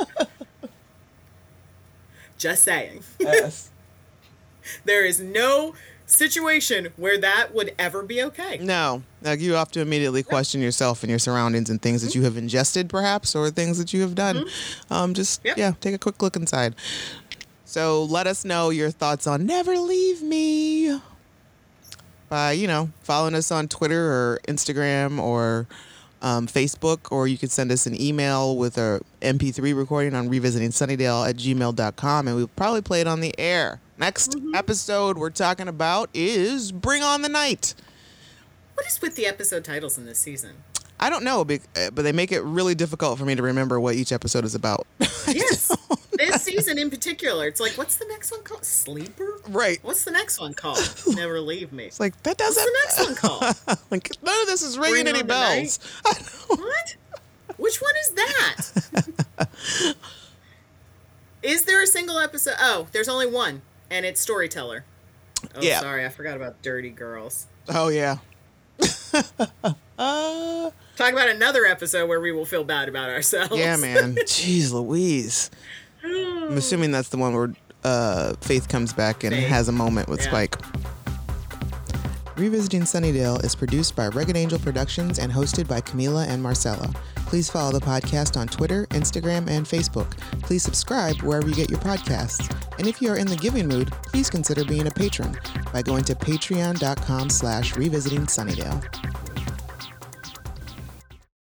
Just saying. Yes. There is no situation where that would ever be okay. No. Like, you have to immediately question yourself and your surroundings and things that you have ingested, perhaps, or things that you have done. Mm-hmm. Um, just, yep. yeah, take a quick look inside. So let us know your thoughts on Never Leave Me by, you know, following us on Twitter or Instagram or um, Facebook, or you could send us an email with a M P three recording on revisiting sunnydale at gmail dot com, and we'll probably play it on the air. Next mm-hmm. episode we're talking about is Bring on the Night. What is with the episode titles in this season? I don't know, but they make it really difficult for me to remember what each episode is about. Yes. This season in particular, it's like, what's the next one called? Sleeper? Right. What's the next one called? Never Leave Me. It's like, that doesn't... What's the next one called? Like, none of this is ringing Bring any bells. What? Which one is that? Is there a single episode? Oh, there's only one, and it's Storyteller. Oh, yeah. Sorry, I forgot about Dirty Girls. Oh, yeah. uh, Talk about another episode where we will feel bad about ourselves. Yeah, man. Jeez Louise. I'm assuming that's the one where uh, Faith comes back and Faith. has a moment with yeah. Spike. Revisiting Sunnydale is produced by Rugged Angel Productions and hosted by Camila and Marcella. Please follow the podcast on Twitter, Instagram, and Facebook. Please subscribe wherever you get your podcasts. And if you are in the giving mood, please consider being a patron by going to patreon dot com slash revisiting Sunnydale.